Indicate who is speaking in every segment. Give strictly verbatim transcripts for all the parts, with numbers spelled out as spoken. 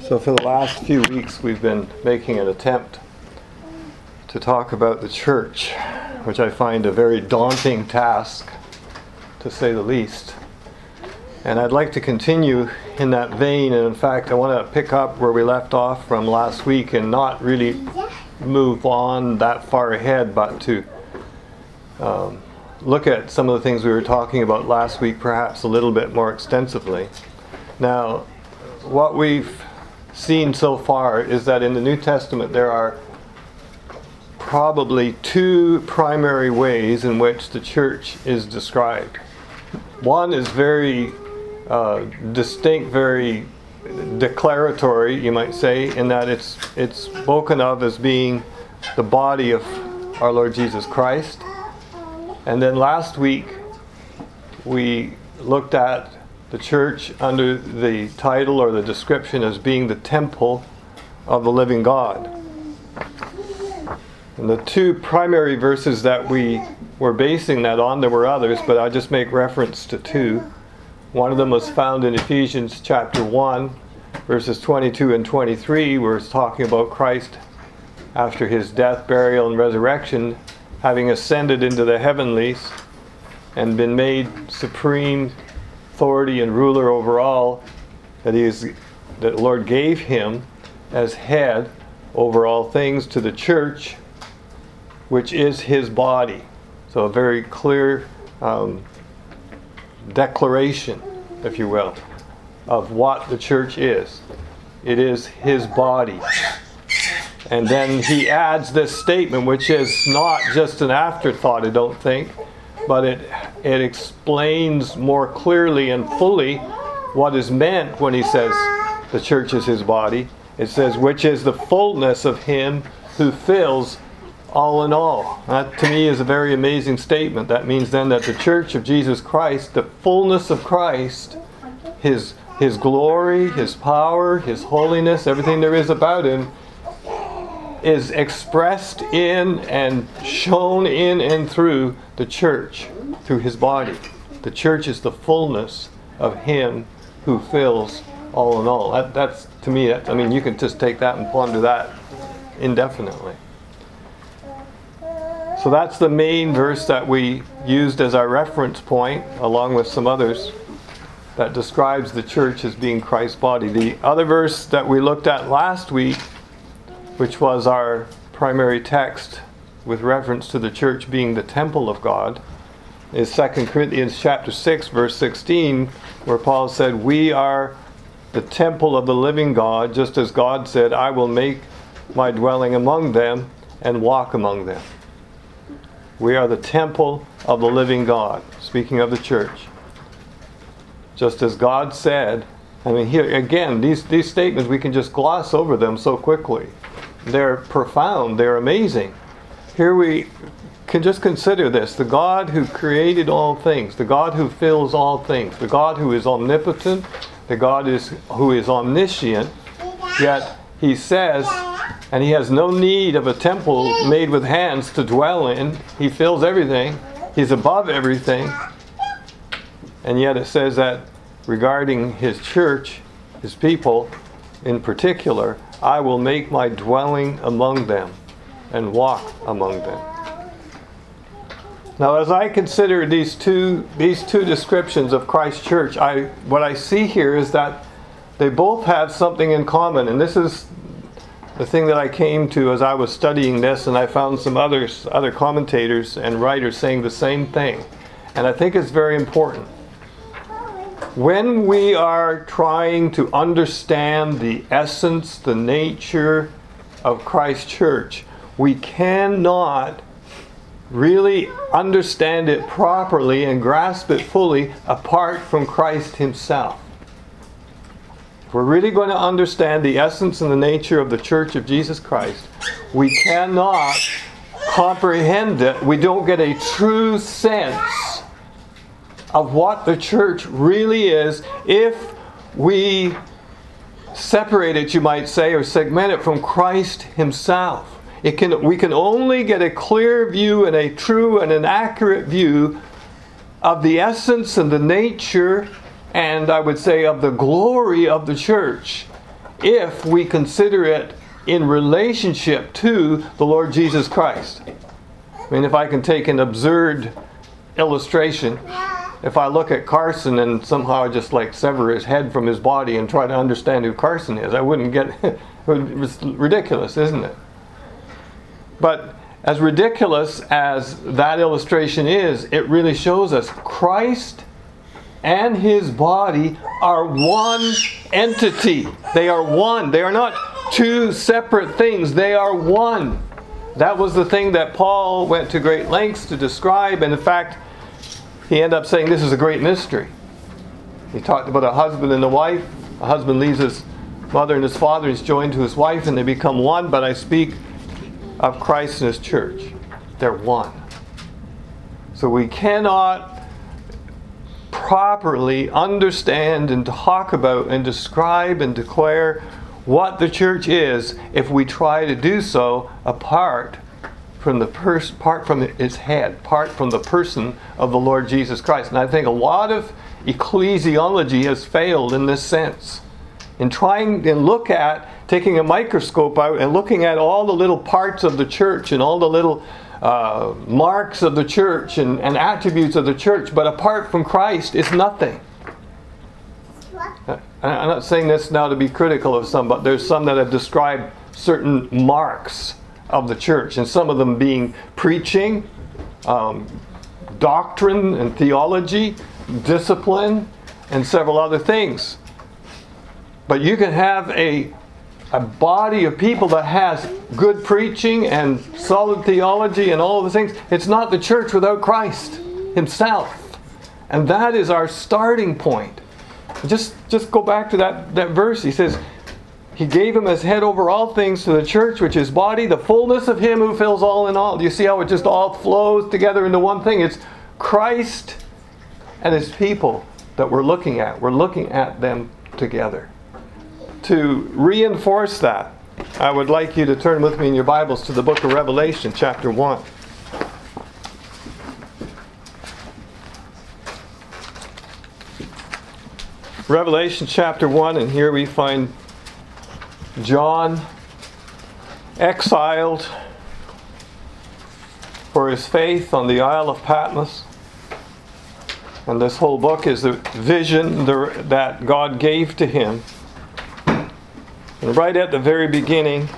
Speaker 1: So for the last few weeks we've been making an attempt to talk about the church, which I find a very daunting task, to say the least. And I'd like to continue in that vein, and in fact I want to pick up where we left off from last week and not really move on that far ahead, but to um, look at some of the things we were talking about last week perhaps a little bit more extensively. Now, what we've seen so far is that in the New Testament there are probably two primary ways in which the church is described. One is very uh, distinct, very declaratory, you might say, in that it's it's spoken of as being the body of our Lord Jesus Christ. And then last week we looked at the church under the title or the description as being the temple of the living God. And the two primary verses that we were basing that on, there were others, but I'll just make reference to two. One of them was found in Ephesians chapter one, verses twenty-two and twenty-three, where it's talking about Christ after his death, burial, and resurrection, having ascended into the heavenlies and been made supreme authority and ruler over all, that he is, that the Lord gave him as head over all things to the church, which is his body. So a very clear um, declaration, if you will, of what the church is. It is his body. And then he adds this statement, which is not just an afterthought, I don't think, but it it explains more clearly and fully what is meant when he says the church is his body. It says, which is the fullness of him who fills all in all. That to me is a very amazing statement. That means then that the church of Jesus Christ, the fullness of Christ, his his glory, his power, his holiness, everything there is about him, is expressed in and shown in and through the church, through his body. The church is the fullness of him who fills all in all. That, that's, to me, that, I mean, you can just take that and ponder that indefinitely. So that's the main verse that we used as our reference point, along with some others, that describes the church as being Christ's body. The other verse that we looked at last week, which was our primary text with reference to the church being the temple of God, is Second Corinthians chapter six, verse sixteen, where Paul said, we are the temple of the living God, just as God said, I will make my dwelling among them and walk among them. We are the temple of the living God, speaking of the church. Just as God said, I mean, here again, these, these statements, we can just gloss over them so quickly. They're profound, they're amazing. Here we can just consider this: the God who created all things, the God who fills all things, the God who is omnipotent, the God is who is omniscient, yet he says, and he has no need of a temple made with hands to dwell in. He fills everything. He's above everything. And yet it says that regarding his church, his people in particular, I will make my dwelling among them and walk among them. Now, as I consider these two these two descriptions of Christ's church, I what I see here is that they both have something in common, and this is the thing that I came to as I was studying this, and I found some others, other commentators and writers saying the same thing, and I think it's very important. When we are trying to understand the essence, the nature of Christ's church, we cannot really understand it properly and grasp it fully apart from Christ himself. If we're really going to understand the essence and the nature of the church of Jesus Christ, we cannot comprehend it. We don't get a true sense of what the church really is if we separate it, you might say, or segment it from Christ himself. It can, we can only get a clear view and a true and an accurate view of the essence and the nature and I would say of the glory of the church if we consider it in relationship to the Lord Jesus Christ. I mean, if I can take an absurd illustration, if I look at Carson and somehow just like sever his head from his body and try to understand who Carson is, I wouldn't get it. It's ridiculous, isn't it? But as ridiculous as that illustration is, it really shows us Christ and his body are one entity. They are one. They are not two separate things. They are one. That was the thing that Paul went to great lengths to describe. And in fact, he ended up saying this is a great mystery. He talked about a husband and a wife. A husband leaves his mother and his father, is joined to his wife, and they become one. But I speak of Christ and his church. They're one. So we cannot properly understand and talk about and describe and declare what the church is if we try to do so apart from the pers- part from its head, apart from the person of the Lord Jesus Christ. And I think a lot of ecclesiology has failed in this sense. In trying and look at, taking a microscope out and looking at all the little parts of the church and all the little uh, marks of the church and, and attributes of the church, but apart from Christ is nothing. I'm not saying this now to be critical of some, but there's some that have described certain marks of the church, and some of them being preaching, um, doctrine and theology, discipline, and several other things. But you can have a, a body of people that has good preaching and solid theology and all of the things. It's not the church without Christ himself. And that is our starting point. Just, just go back to that, that verse. He says, he gave him as head over all things to the church, which is body, the fullness of him who fills all in all. Do you see how it just all flows together into one thing? It's Christ and his people that we're looking at. We're looking at them together. To reinforce that, I would like you to turn with me in your Bibles to the book of Revelation, chapter one. Revelation chapter one, and here we find John exiled for his faith on the Isle of Patmos. And this whole book is a vision that God gave to him. And right at the very beginning,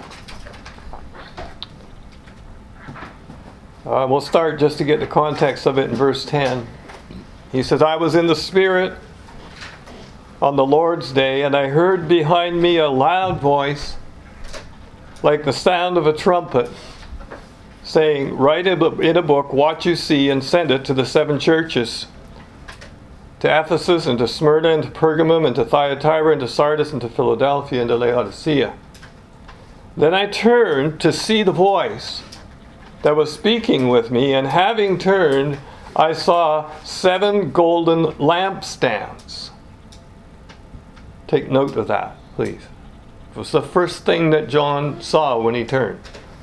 Speaker 1: uh, we'll start just to get the context of it in verse ten. He says, I was in the Spirit on the Lord's day, and I heard behind me a loud voice, like the sound of a trumpet, saying, write in a book what you see and send it to the seven churches, to Ephesus, and to Smyrna, and to Pergamum, and to Thyatira, and to Sardis, and to Philadelphia, and to Laodicea. Then I turned to see the voice that was speaking with me, and having turned, I saw seven golden lampstands. Take note of that, please. It was the first thing that John saw when he turned.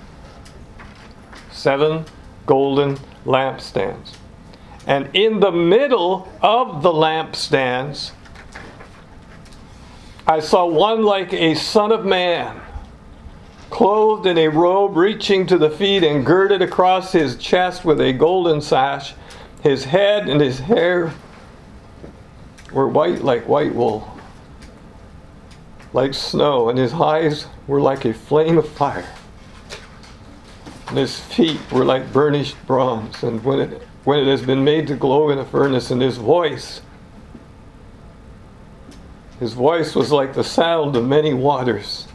Speaker 1: Seven golden lampstands. And in the middle of the lampstands, I saw one like a son of man, clothed in a robe reaching to the feet and girded across his chest with a golden sash. His head and his hair were white like white wool, like snow, and his eyes were like a flame of fire. And his feet were like burnished bronze, and when it when it has been made to glow in a furnace, and his voice, his voice was like the sound of many waters.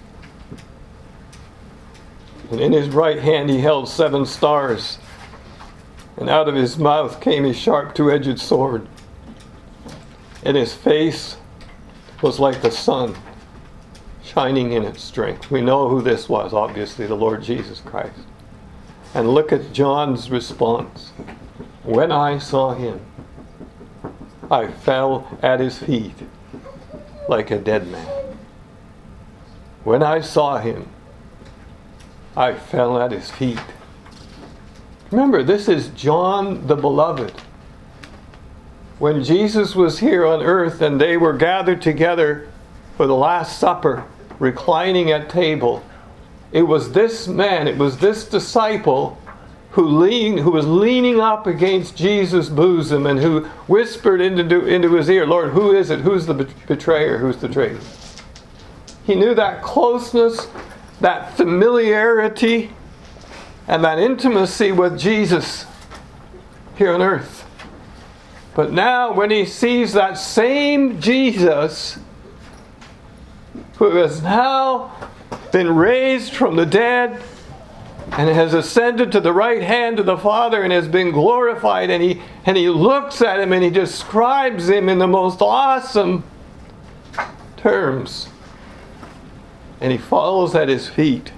Speaker 1: And in his right hand he held seven stars, and out of his mouth came a sharp two-edged sword, and his face was like the sun, shining in its strength. We know who this was, obviously, the Lord Jesus Christ. And look at John's response. When I saw him, I fell at his feet like a dead man. When I saw him, I fell at his feet. Remember, this is John the Beloved. When Jesus was here on earth and they were gathered together for the Last Supper, reclining at table. It was this man, it was this disciple who leaned, who was leaning up against Jesus' bosom and who whispered into, into his ear, Lord, who is it? Who's the betrayer? Who's the traitor? He knew that closeness, that familiarity, and that intimacy with Jesus here on earth. But now when he sees that same Jesus who has now been raised from the dead and has ascended to the right hand of the Father and has been glorified, and he, and he looks at him and he describes him in the most awesome terms. And he falls at his feet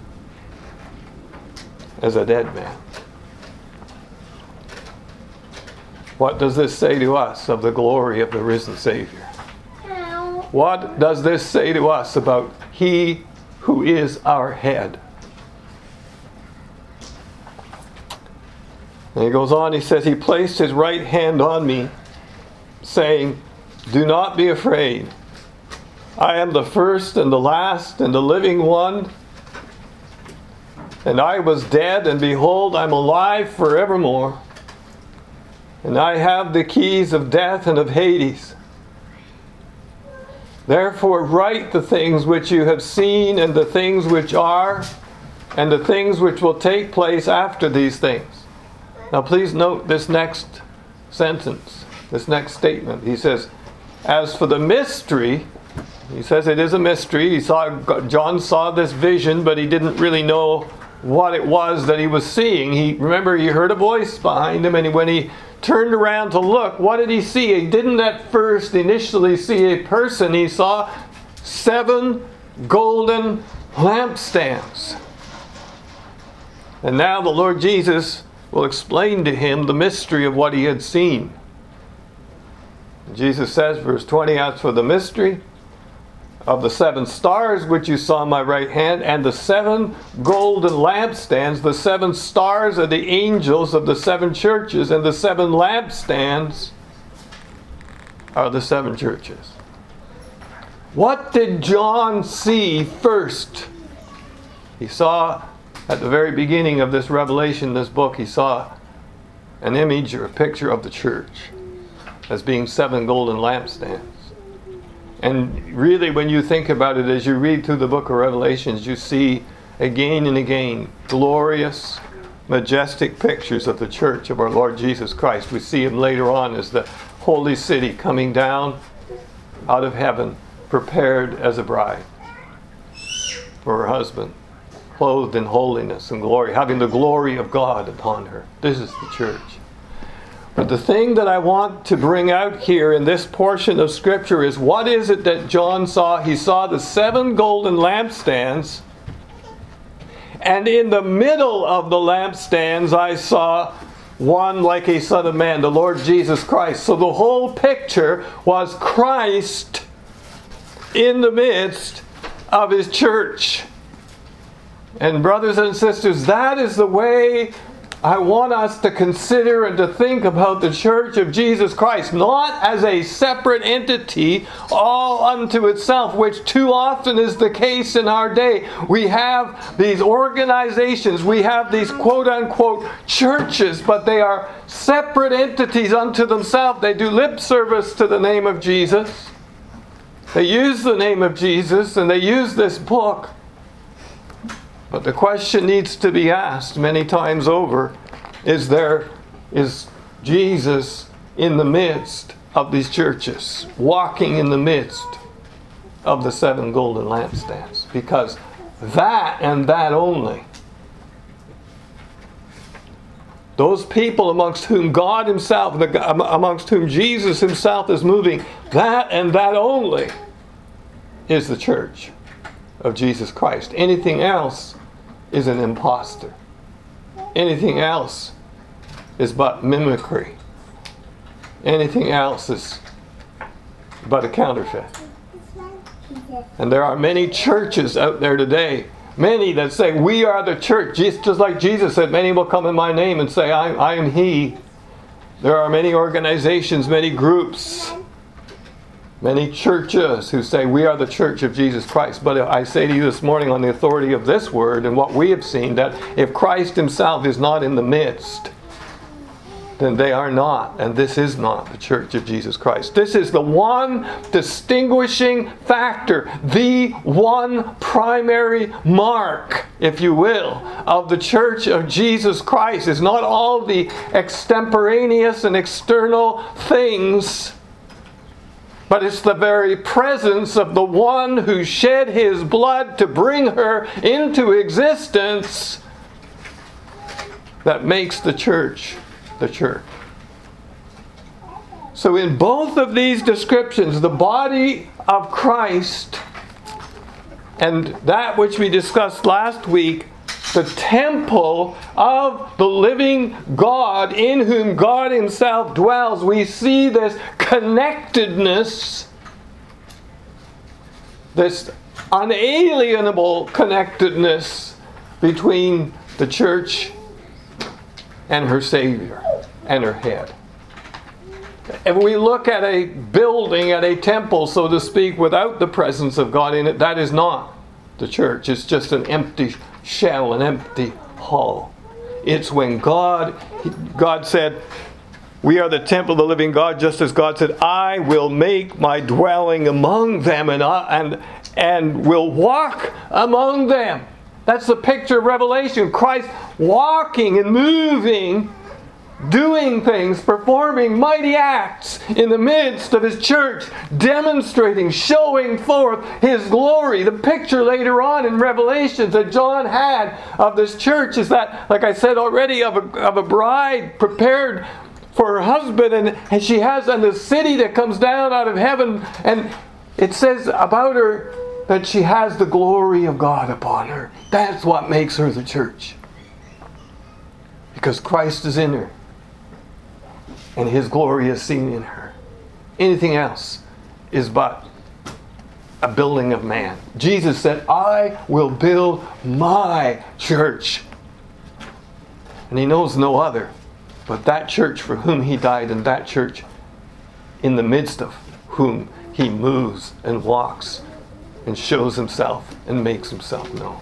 Speaker 1: as a dead man. What does this say to us of the glory of the risen Savior? What does this say to us about He who is our head? And he goes on, he says, He placed His right hand on me, saying, do not be afraid. I am the first and the last and the living one. And I was dead, and behold, I'm alive forevermore. And I have the keys of death and of Hades. Therefore write the things which you have seen, and the things which are, and the things which will take place after these things. Now please note this next sentence, this next statement. He says, as for the mystery, he says it is a mystery. He saw, John saw this vision, but he didn't really know what it was that he was seeing. He remember he heard a voice behind him, and when he turned around to look, what did he see? He didn't at first initially see a person. He saw seven golden lampstands. And now the Lord Jesus will explain to him the mystery of what he had seen. Jesus says, verse twenty, as for the mystery of the seven stars which you saw in my right hand, and the seven golden lampstands, the seven stars are the angels of the seven churches, and the seven lampstands are the seven churches. What did John see first? He saw at the very beginning of this revelation, this book, he saw an image or a picture of the church as being seven golden lampstands. And really, when you think about it, as you read through the book of Revelations, you see again and again glorious, majestic pictures of the church of our Lord Jesus Christ. We see him later on as the holy city coming down out of heaven, prepared as a bride for her husband, clothed in holiness and glory, having the glory of God upon her. This is the church. But the thing that I want to bring out here in this portion of Scripture is, what is it that John saw? He saw the seven golden lampstands, and in the middle of the lampstands I saw one like a Son of Man, the Lord Jesus Christ. So the whole picture was Christ in the midst of His church. And brothers and sisters, that is the way I want us to consider and to think about the Church of Jesus Christ, not as a separate entity all unto itself, which too often is the case in our day. We have these organizations, we have these quote-unquote churches, but they are separate entities unto themselves. They do lip service to the name of Jesus. They use the name of Jesus, and they use this book. But the question needs to be asked many times over, is there, is Jesus in the midst of these churches, walking in the midst of the seven golden lampstands? Because that and that only, those people amongst whom God Himself, amongst whom Jesus Himself is moving, that and that only is the church of Jesus Christ. Anything else is an impostor. Anything else is but mimicry. Anything else is but a counterfeit. And there are many churches out there today, many that say, we are the church. Just like Jesus said, many will come in my name and say, I, I am He. There are many organizations, many groups Many churches who say we are the church of Jesus Christ. But I say to you this morning on the authority of this word and what we have seen, that if Christ himself is not in the midst, then they are not, and this is not the church of Jesus Christ. This is the one distinguishing factor, the one primary mark, if you will, of the church of Jesus Christ. Is not all the extemporaneous and external things, but it's the very presence of the one who shed his blood to bring her into existence that makes the church the church. So in both of these descriptions, the body of Christ and that which we discussed last week, the temple of the living God in whom God himself dwells, we see this connectedness, this unalienable connectedness between the church and her Savior and her head. If we look at a building, at a temple, so to speak, without the presence of God in it, that is not the church. It's just an empty shell, an empty hull. It's when God, God said, we are the temple of the living God, just as God said, I will make my dwelling among them and, I, and, and will walk among them. That's the picture of Revelation. Christ walking and moving, doing things, performing mighty acts in the midst of his church, demonstrating, showing forth his glory. The picture later on in Revelation that John had of this church is that, like I said already, of a, of a bride prepared for her husband, and, and she has and the city that comes down out of heaven, and it says about her that she has the glory of God upon her. That's what makes her the church. Because Christ is in her. And his glory is seen in her. Anything else is but a building of man. Jesus said, I will build my church. And he knows no other but that church for whom he died, and that church in the midst of whom he moves and walks and shows himself and makes himself known.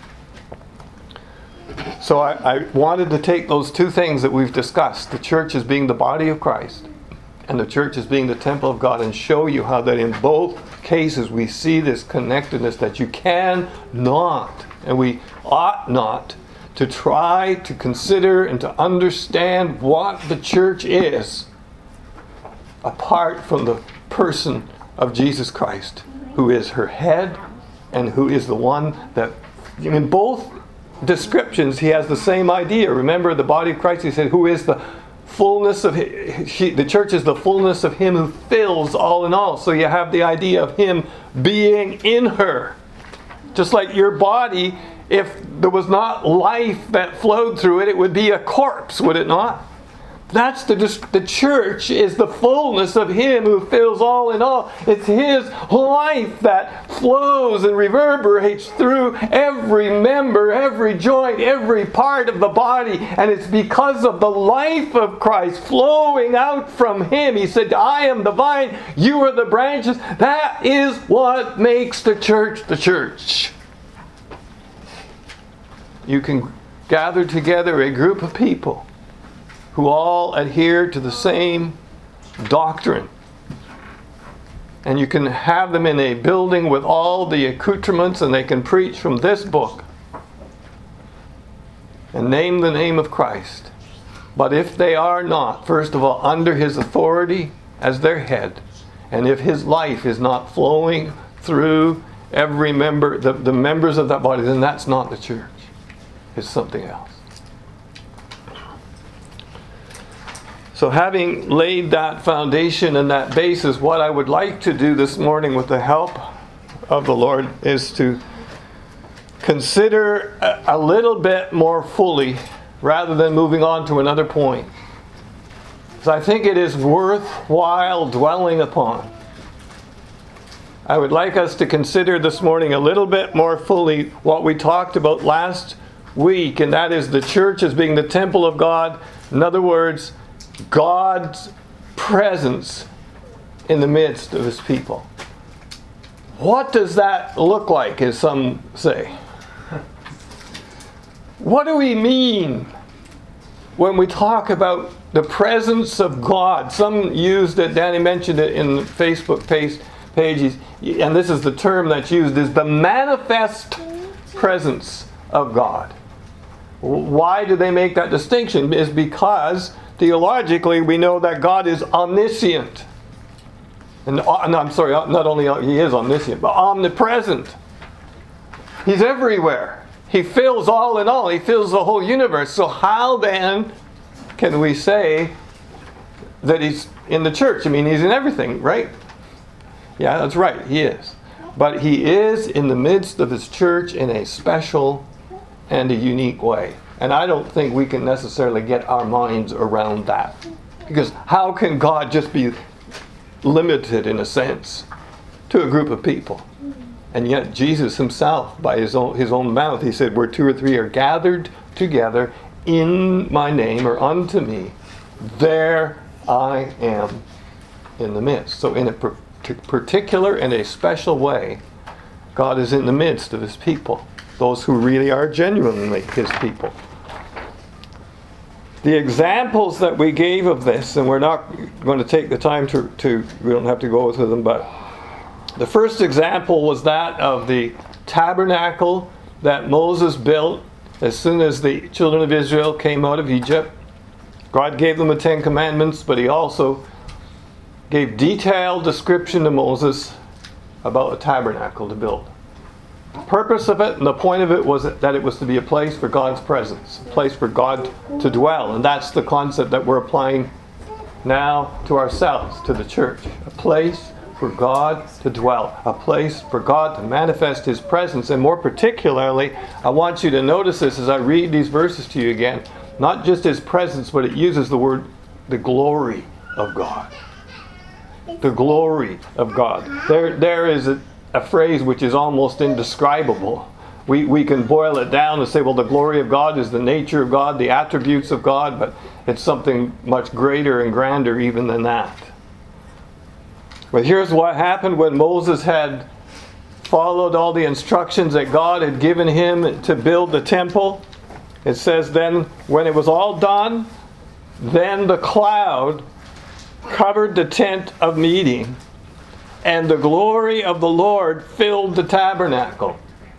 Speaker 1: So I, I wanted to take those two things that we've discussed, the church as being the body of Christ and the church as being the temple of God, and show you how that in both cases we see this connectedness that you cannot, and we ought not, to try to consider and to understand what the church is apart from the person of Jesus Christ, who is her head and who is the one that, in both descriptions, he has the same idea. Remember the body of Christ, he said, who is the fullness of him, she, the church is the fullness of him who fills all in all. So you have the idea of him being in her. Just like your body, if there was not life that flowed through it, it would be a corpse, would it not? That's the, the church is the fullness of him who fills all in all. It's his life that flows and reverberates through every member, every joint, every part of the body. And it's because of the life of Christ flowing out from him. He said, I am the vine, you are the branches. That is what makes the church the church. You can gather together a group of people who all adhere to the same doctrine. And you can have them in a building with all the accoutrements, and they can preach from this book and name the name of Christ. But if they are not, first of all, under his authority as their head, and if his life is not flowing through every member, the, the members of that body, then that's not the church. It's something else. So having laid that foundation and that basis, what I would like to do this morning with the help of the Lord is to consider a, a little bit more fully, rather than moving on to another point. So I think it is worthwhile dwelling upon. I would like us to consider this morning a little bit more fully what we talked about last week, and that is the church as being the temple of God. In other words, God's presence in the midst of his people. What does that look like, as some say? What do we mean when we talk about the presence of God? Some used it, Danny mentioned it in the Facebook page, pages, and this is the term that's used, is the manifest presence of God. Why do they make that distinction? Is because theologically we know that God is omniscient. And no, I'm sorry, not only he is omniscient, but omnipresent. He's everywhere. He fills all in all. He fills the whole universe. So how then can we say that he's in the church? I mean, he's in everything, right? Yeah, that's right, he is. But he is in the midst of his church in a special and a unique way. And I don't think we can necessarily get our minds around that. Because how can God just be limited, in a sense, to a group of people? And yet Jesus himself, by his own, his own mouth, he said, where two or three are gathered together in my name or unto me, there I am in the midst. So in a per- particular and a special way, God is in the midst of his people. Those who really are genuinely his people. The examples that we gave of this, and we're not going to take the time to, to we don't have to go through them, but the first example was that of the tabernacle that Moses built as soon as the children of Israel came out of Egypt. God gave them the Ten Commandments, but he also gave detailed description to Moses about a tabernacle to build. The purpose of it and the point of it was that it was to be a place for God's presence, a place for God to dwell. And that's the concept that we're applying now to ourselves, to the church. A place for God to dwell, a place for God to manifest his presence. And more particularly, I want you to notice this as I read these verses to you again. Not just his presence, but it uses the word, the glory of God. The glory of God. There, there is a A phrase which is almost indescribable. We we can boil it down and say, well, the glory of God is the nature of God, the attributes of God, but it's something much greater and grander even than that. But here's what happened when Moses had followed all the instructions that God had given him to build the temple. It says then, when it was all done, then the cloud covered the tent of meeting, and the glory of the Lord filled the tabernacle.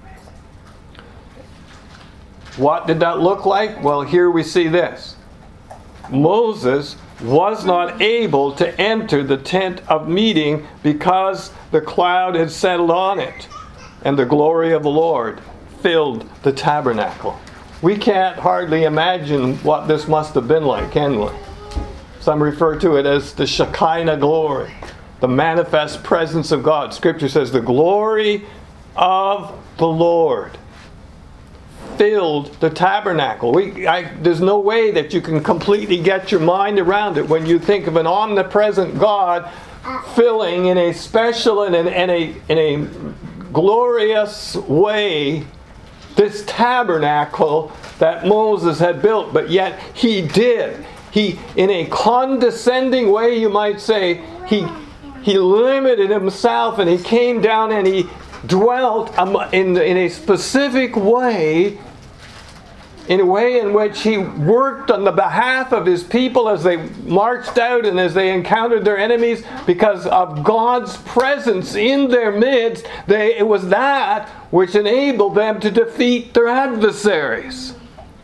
Speaker 1: What did that look like? Well, here we see this. Moses was not able to enter the tent of meeting because the cloud had settled on it, and the glory of the Lord filled the tabernacle. We can't hardly imagine what this must have been like, can we? Some refer to it as the Shekinah glory. The manifest presence of God. Scripture says the glory of the Lord filled the tabernacle. We, I, there's no way that you can completely get your mind around it when you think of an omnipresent God filling in a special and in, in, a, in a glorious way this tabernacle that Moses had built. But yet he did. He, in a condescending way, you might say, he He limited himself and he came down and he dwelt in, in a specific way, in a way in which he worked on the behalf of his people as they marched out and as they encountered their enemies. Because of God's presence in their midst, they, it was that which enabled them to defeat their adversaries.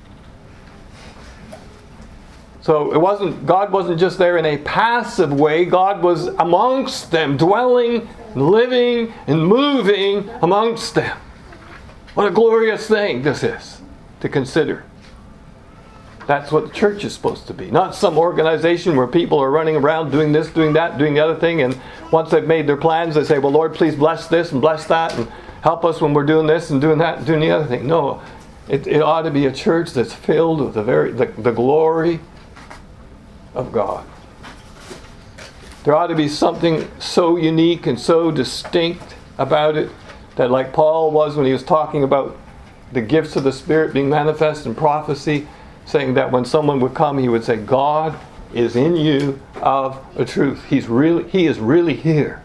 Speaker 1: So it wasn't, God wasn't just there in a passive way. God was amongst them, dwelling, living, and moving amongst them. What a glorious thing this is to consider. That's what the church is supposed to be. Not some organization where people are running around doing this, doing that, doing the other thing. And once they've made their plans, they say, well, Lord, please bless this and bless that. And help us when we're doing this and doing that and doing the other thing. No, it, it ought to be a church that's filled with the very the, the glory of God. There ought to be something so unique and so distinct about it that, like Paul was when he was talking about the gifts of the Spirit being manifest in prophecy, saying that when someone would come, he would say, God is in you of a truth. He's really, he is really here.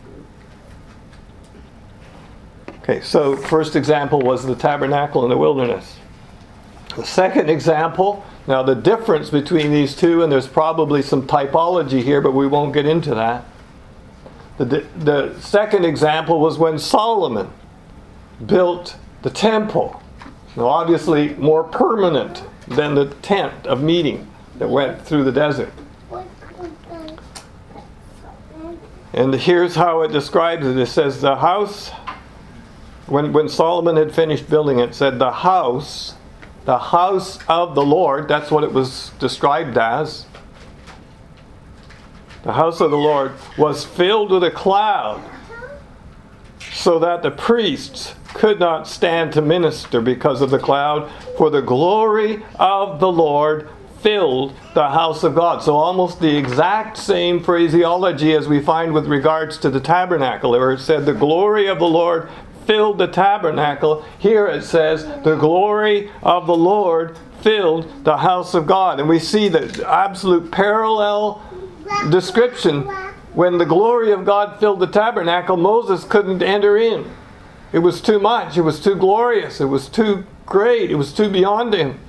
Speaker 1: Okay, so first example was the tabernacle in the wilderness. The second example, now the difference between these two, and there's probably some typology here, but we won't get into that. The, the second example was when Solomon built the temple. Now obviously more permanent than the tent of meeting that went through the desert. And here's how it describes it. It says the house, when, when Solomon had finished building it, said the house, the house of the Lord, that's what it was described as. The house of the Lord was filled with a cloud, so that the priests could not stand to minister because of the cloud, for the glory of the Lord filled the house of God. So almost the exact same phraseology as we find with regards to the tabernacle, where it said the glory of the Lord filled the tabernacle. Here it says the glory of the Lord filled the house of God. And we see the absolute parallel description. When the glory of God filled the tabernacle, Moses couldn't enter in. It was too much. It was too glorious. It was too great. It was too beyond him.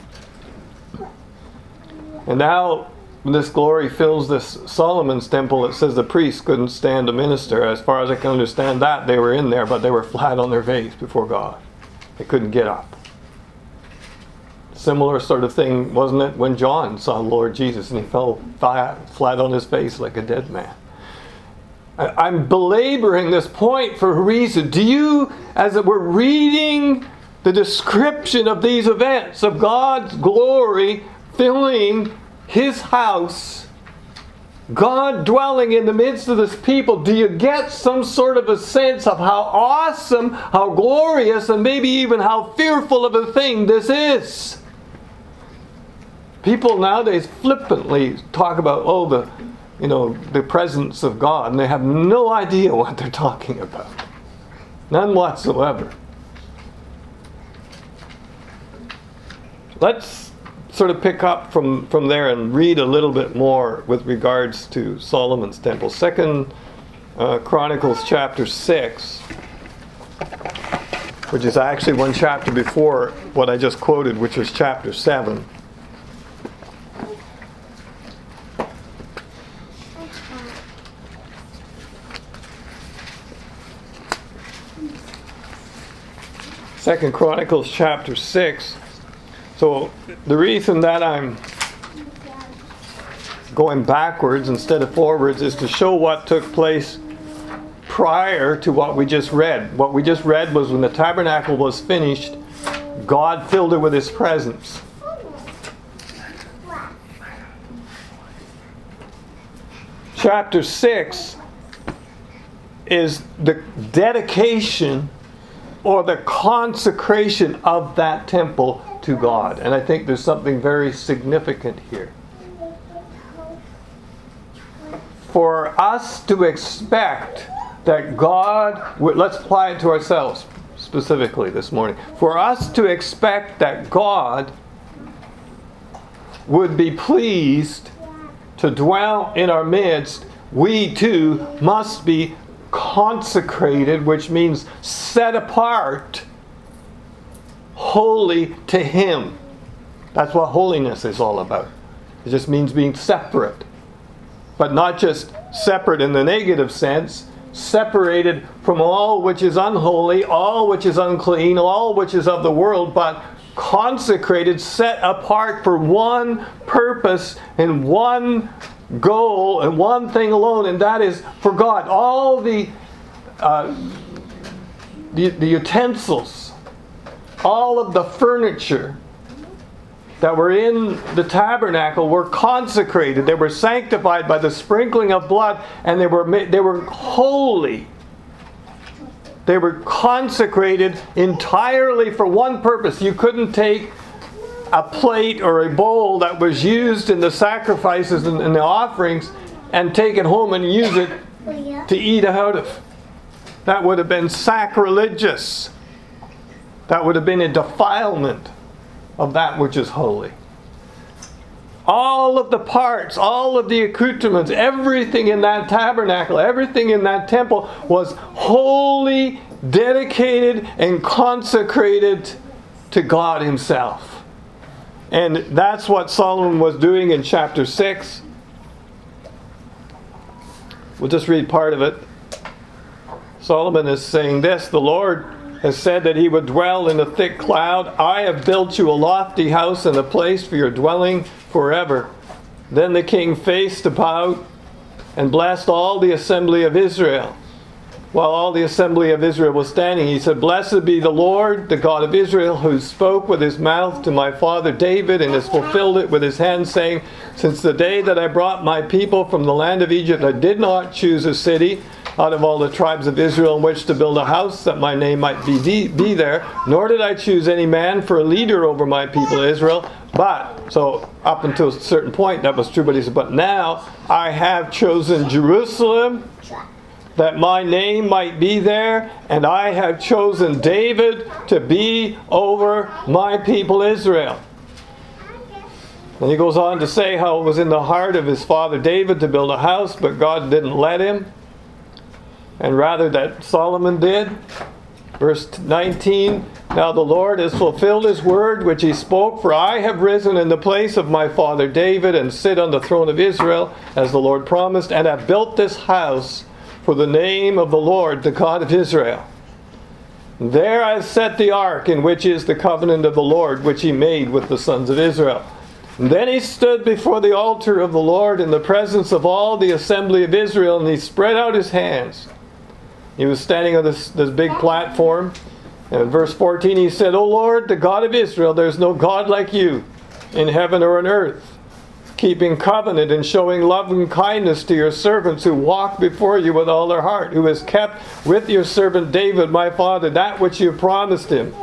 Speaker 1: And now, when this glory fills this Solomon's temple, it says the priests couldn't stand to minister. As far as I can understand that, they were in there, but they were flat on their face before God. They couldn't get up. Similar sort of thing, wasn't it, when John saw the Lord Jesus and he fell flat, flat on his face like a dead man. I'm belaboring this point for a reason. Do you, as we're reading the description of these events, of God's glory filling his house, God dwelling in the midst of this people, do you get some sort of a sense of how awesome, how glorious, and maybe even how fearful of a thing this is? People nowadays flippantly talk about, oh, the you know, the presence of God, and they have no idea what they're talking about. None whatsoever. Let's sort of pick up from, from there and read a little bit more with regards to Solomon's temple. Second uh, Chronicles chapter six, which is actually one chapter before what I just quoted, which was chapter seven. Second Chronicles chapter six. So the reason that I'm going backwards instead of forwards is to show what took place prior to what we just read. What we just read was when the tabernacle was finished, God filled it with his presence. Chapter six is the dedication or the consecration of that temple to God. And I think there's something very significant here. For us to expect that God would, let's apply it to ourselves specifically this morning. For us to expect that God would be pleased to dwell in our midst, we too must be consecrated, which means set apart, holy to him. That's what holiness is all about. It just means being separate. But not just separate in the negative sense, separated from all which is unholy, all which is unclean, all which is of the world, but consecrated, set apart for one purpose and one goal and one thing alone, and that is for God. All the, uh, the the utensils, all of the furniture that were in the tabernacle were consecrated. They were sanctified by the sprinkling of blood, and they were made, they were holy. They were consecrated entirely for one purpose. You couldn't take a plate or a bowl that was used in the sacrifices and, and the offerings and take it home and use it to eat out of. That would have been sacrilegious. That would have been a defilement of that which is holy. all of the parts, all of the accoutrements, everything in that tabernacle, everything in that temple was wholly dedicated and consecrated to God Himself. And that's what Solomon was doing in chapter six. We'll just read part of it. Solomon is saying this: the Lord has said that He would dwell in a thick cloud. I have built you a lofty house and a place for your dwelling forever. Then the king faced about and blessed all the assembly of Israel. While all the assembly of Israel was standing, he said, "Blessed be the Lord, the God of Israel, who spoke with His mouth to my father David and has fulfilled it with His hand, saying, since the day that I brought my people from the land of Egypt, I did not choose a city out of all the tribes of Israel in which to build a house that my name might be, be there, nor did I choose any man for a leader over my people Israel. But," so up until a certain point that was true, but he said, "but now I have chosen Jerusalem, that my name might be there, and I have chosen David to be over my people Israel." And he goes on to say how it was in the heart of his father David to build a house, but God didn't let him, and rather that Solomon did. Verse nineteen, "Now the Lord has fulfilled His word which He spoke, for I have risen in the place of my father David and sit on the throne of Israel, as the Lord promised, and have built this house for the name of the Lord, the God of Israel. There I set the ark, in which is the covenant of the Lord, which He made with the sons of Israel." And then he stood before the altar of the Lord in the presence of all the assembly of Israel, and he spread out his hands. He was standing on this, this big platform. And in verse fourteen he said, "O Lord, the God of Israel, there is no God like you in heaven or on earth, keeping covenant and showing love and kindness to your servants who walk before you with all their heart, who has kept with your servant David, my father, that which you promised him."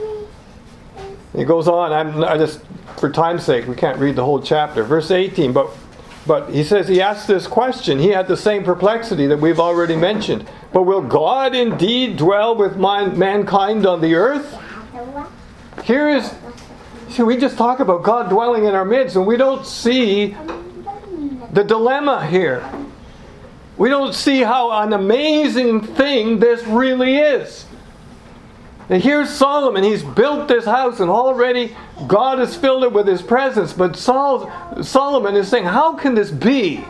Speaker 1: He goes on. I'm I just, for time's sake, we can't read the whole chapter. Verse eighteen, but but he says he asked this question. He had the same perplexity that we've already mentioned. "But will God indeed dwell with man, mankind on the earth?" Here is, see, we just talk about God dwelling in our midst, and we don't see the dilemma here. We don't see how an amazing thing this really is. And here's Solomon. He's built this house, and already God has filled it with His presence. But Sol- Solomon is saying, how can this be?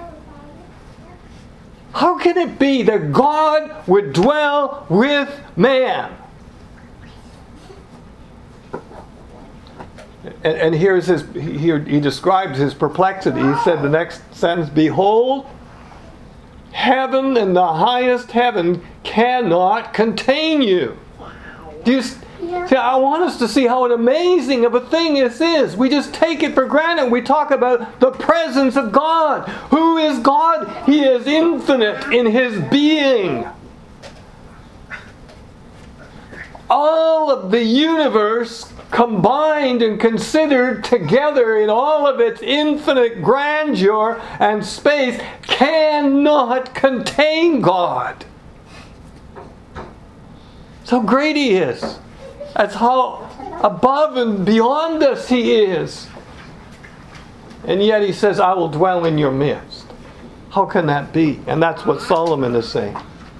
Speaker 1: How can it be that God would dwell with man? And, and here's his, he, he describes his perplexity. He said the next sentence, "Behold, heaven and the highest heaven cannot contain you." Do you, see, I want us to see how an amazing of a thing this is. We just take it for granted. We talk about the presence of God. Who is God? He is infinite in His being. All of the universe combined and considered together in all of its infinite grandeur and space cannot contain God. That's how great He is. That's how above and beyond us He is. And yet He says, "I will dwell in your midst." How can that be? And that's what Solomon is saying.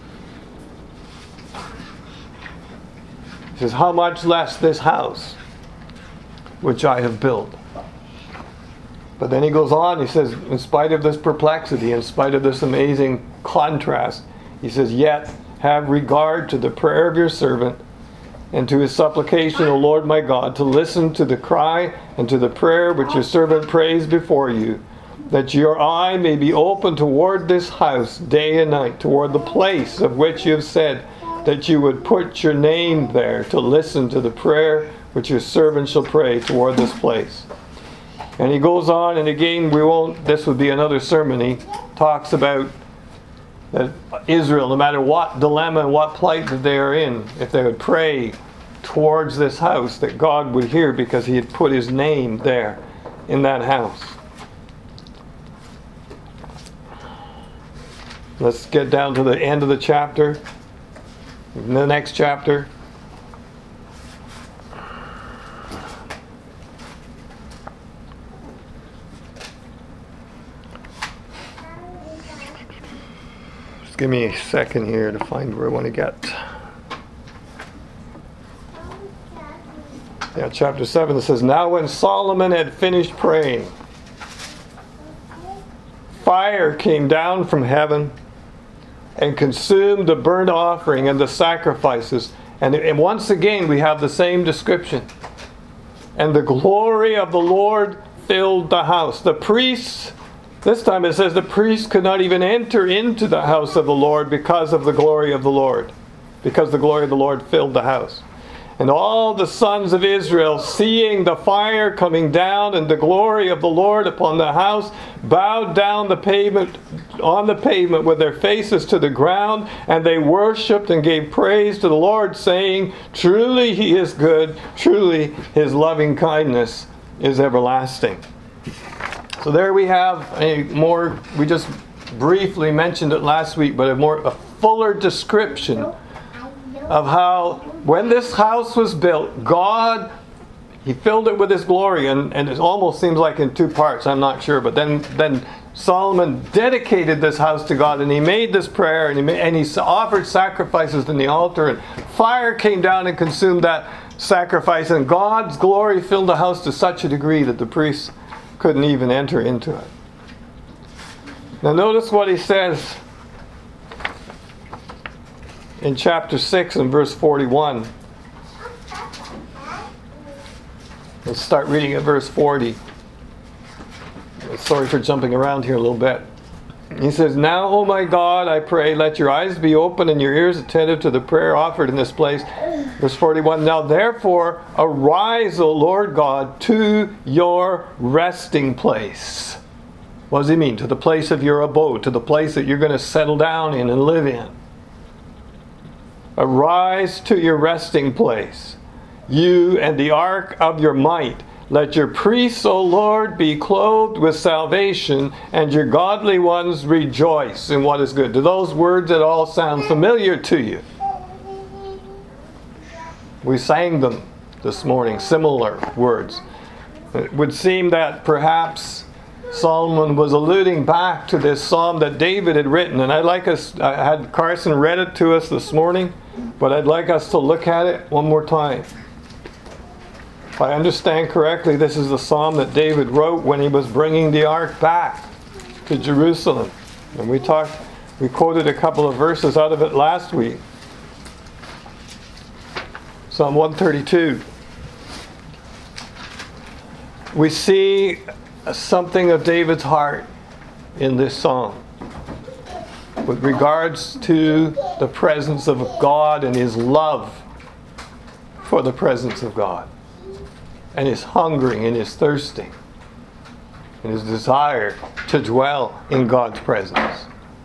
Speaker 1: He says, "How much less this house which I have built." But then he goes on, he says, in spite of this perplexity, in spite of this amazing contrast, he says, "Yet have regard to the prayer of your servant and to his supplication, O Lord my God, to listen to the cry and to the prayer which your servant prays before you, that your eye may be open toward this house day and night, toward the place of which you have said that you would put your name there, to listen to the prayer which your servant shall pray toward this place." And he goes on, and again, we won't, this would be another sermon. He talks about that Israel, no matter what dilemma and what plight that they are in, if they would pray towards this house, that God would hear, because He had put His name there in that house. Let's get down to the end of the chapter. In the next chapter. give me a second here to find where I want to get. Yeah, chapter seven, it says, Now when Solomon had finished praying, fire came down from heaven and consumed the burnt offering and the sacrifices. And, and once again, we have the same description. And the glory of the Lord filled the house. The priests, this time it says the priests could not even enter into the house of the Lord because of the glory of the Lord. Because the glory of the Lord filled the house. And all the sons of Israel, seeing the fire coming down and the glory of the Lord upon the house, bowed down the pavement on the pavement with their faces to the ground, and they worshipped and gave praise to the Lord, saying, Truly he is good, truly his loving kindness is everlasting. So there we have a more, we just briefly mentioned it last week, but a more a fuller description of how when this house was built, God, He filled it with His glory, and, and it almost seems like in two parts, I'm not sure, but then then Solomon dedicated this house to God, and he made this prayer, and he, made, and he offered sacrifices in the altar, and fire came down and consumed that sacrifice, and God's glory filled the house to such a degree that the priests couldn't even enter into it. Now notice what he says in chapter six and verse forty-one. Let's start reading at verse forty. Sorry for jumping around here a little bit. He says, Now, O my God, I pray, let your eyes be open and your ears attentive to the prayer offered in this place. Verse forty-one, Now therefore arise, O Lord God, to your resting place. What does he mean? To the place of your abode, to the place that you're going to settle down in and live in. Arise to your resting place, you and the ark of your might. Let your priests, O Lord, be clothed with salvation, and your godly ones rejoice in what is good. Do those words at all sound familiar to you? We sang them this morning, similar words. It would seem that perhaps Solomon was alluding back to this psalm that David had written. And I'd like us, I had Carson read it to us this morning, but I'd like us to look at it one more time. If I understand correctly, this is the psalm that David wrote when he was bringing the ark back to Jerusalem. And we talked, we quoted a couple of verses out of it last week. Psalm one thirty-two. We see something of David's heart in this song with regards to the presence of God and his love for the presence of God, and his hungering and his thirsting and his desire to dwell in God's presence.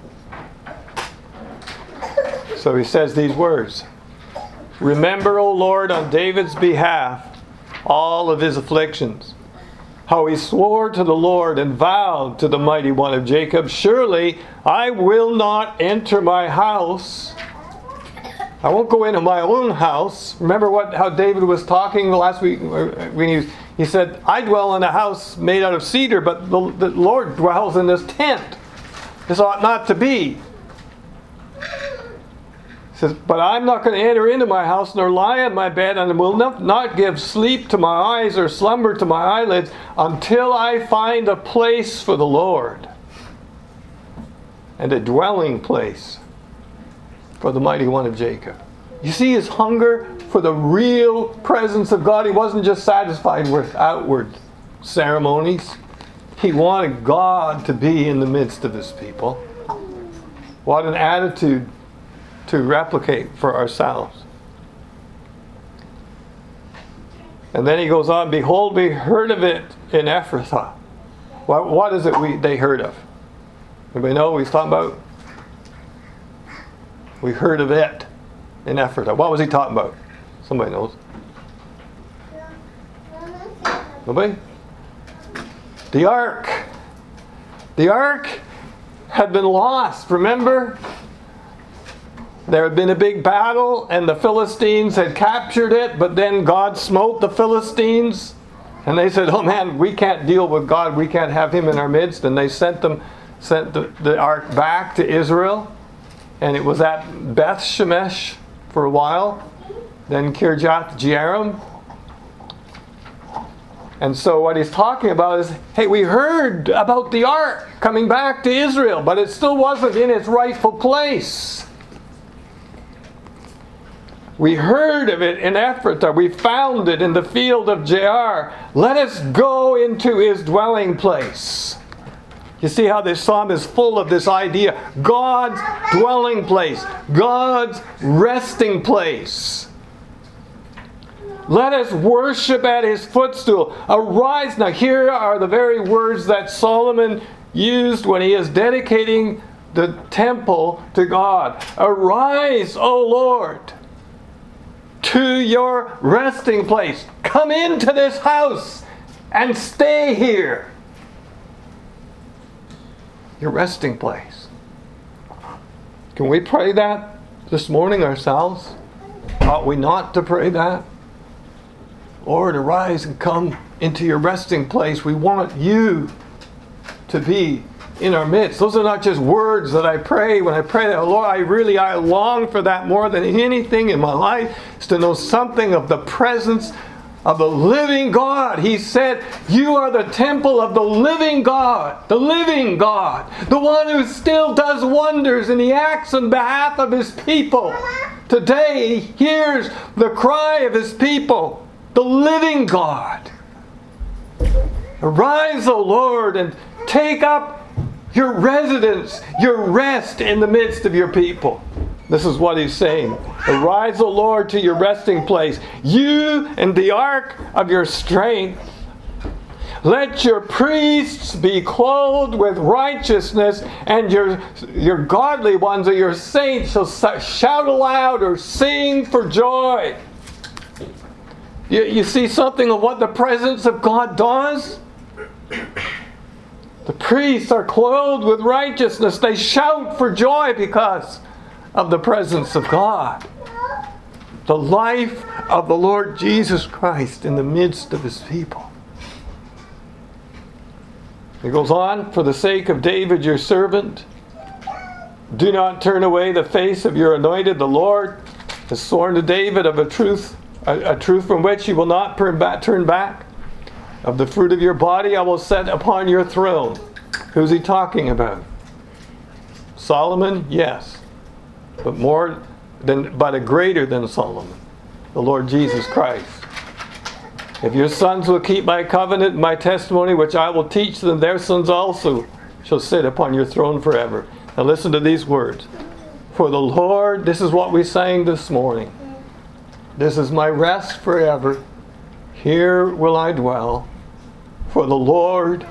Speaker 1: So he says these words, Remember, O Lord, on David's behalf all of his afflictions, how he swore to the Lord and vowed to the Mighty One of Jacob, Surely I will not enter my house. I won't go into my own house. Remember what how David was talking last week when he, he said, I dwell in a house made out of cedar, but the, the Lord dwells in this tent. This ought not to be. He says, But I'm not going to enter into my house, nor lie on my bed, and will not, not give sleep to my eyes or slumber to my eyelids until I find a place for the Lord and a dwelling place for the Mighty One of Jacob. You see his hunger for the real presence of God. He wasn't just satisfied with outward ceremonies. He wanted God to be in the midst of his people. What an attitude to replicate for ourselves. And then he goes on, Behold, we heard of it in Ephrathah. What, what is it we they heard of? Anybody know what he's talking about? We heard of it in Ephrathah. What was he talking about? Somebody knows. Nobody? The ark. The ark had been lost. Remember? There had been a big battle and the Philistines had captured it, but then God smote the Philistines. And they said, oh man, we can't deal with God. We can't have him in our midst. And they sent them, sent the, the ark back to Israel. And it was at Beth Shemesh for a while, then Kirjath Jearim. And so what he's talking about is, hey, we heard about the ark coming back to Israel, but it still wasn't in its rightful place. We heard of it in Ephrathah. We found it in the field of Jaar. Let us go into his dwelling place. You see how this psalm is full of this idea. God's dwelling place. God's resting place. Let us worship at his footstool. Arise. Now here are the very words that Solomon used when he is dedicating the temple to God. Arise, O Lord, to your resting place. Come into this house and stay here. Your resting place. Can we pray that this morning ourselves? Ought we not to pray that? Lord, arise and come into your resting place. We want you to be in our midst. Those are not just words that I pray when I pray that. Lord, I really, I long for that more than anything in my life, is to know something of the presence of the living God. He said, you are the temple of the living God, the living God, the one who still does wonders and he acts on behalf of his people. Today, he hears the cry of his people. The living God. Arise, O Lord, and take up your residence, your rest in the midst of your people. This is what he's saying. Arise, O Lord, to your resting place, you and the ark of your strength. Let your priests be clothed with righteousness, and your, your godly ones or your saints shall shout aloud or sing for joy. You, you see something of what the presence of God does? The priests are clothed with righteousness. They shout for joy because of the presence of God. The life of the Lord Jesus Christ in the midst of his people. He goes on, for the sake of David your servant, do not turn away the face of your anointed. The Lord has sworn to David of a truth A, a truth from which you will not turn back, turn back. Of the fruit of your body I will set upon your throne. Who's he talking about? Solomon? Yes. But more than, but a greater than Solomon. The Lord Jesus Christ. If your sons will keep my covenant and my testimony, which I will teach them, their sons also shall sit upon your throne forever. Now listen to these words. For the Lord, this is what we sang this morning. This is my rest forever. Here will I dwell. For the Lord.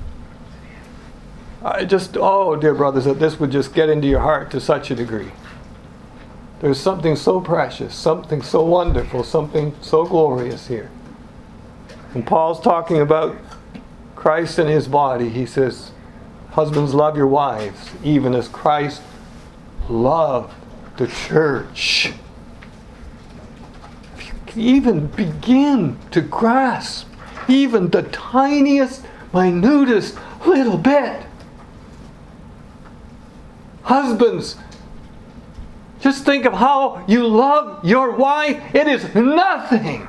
Speaker 1: I just, oh dear brothers, that this would just get into your heart to such a degree. There's something so precious, something so wonderful, something so glorious here. When Paul's talking about Christ and his body, he says, husbands, love your wives, even as Christ loved the church. Even begin to grasp even the tiniest, minutest little bit. Husbands, just think of how you love your wife. It is nothing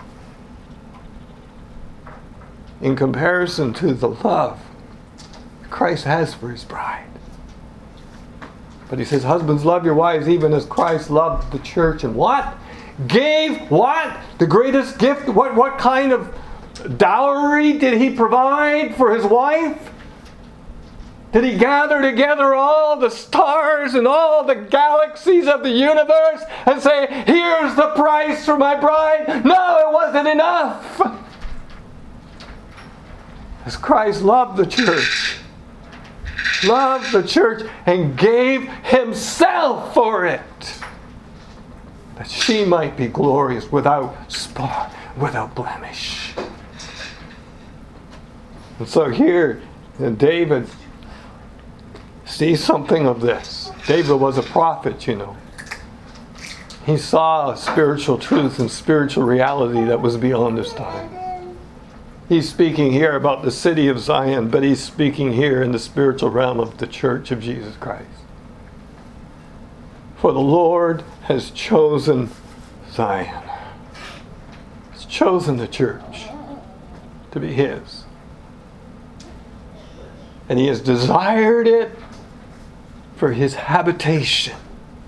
Speaker 1: in comparison to the love Christ has for his bride. But he says, husbands, love your wives even as Christ loved the church. And what? Gave what? The greatest gift? What, what kind of dowry did he provide for his wife? Did he gather together all the stars and all the galaxies of the universe and say, here's the price for my bride? No, it wasn't enough. As Christ loved the church, loved the church and gave himself for it, that she might be glorious without spot, without blemish. And so here, David sees something of this. David was a prophet, you know. He saw spiritual truth and spiritual reality that was beyond his time. He's speaking here about the city of Zion, but he's speaking here in the spiritual realm of the church of Jesus Christ. For the Lord has chosen Zion. He's chosen the church to be His. And He has desired it for His habitation.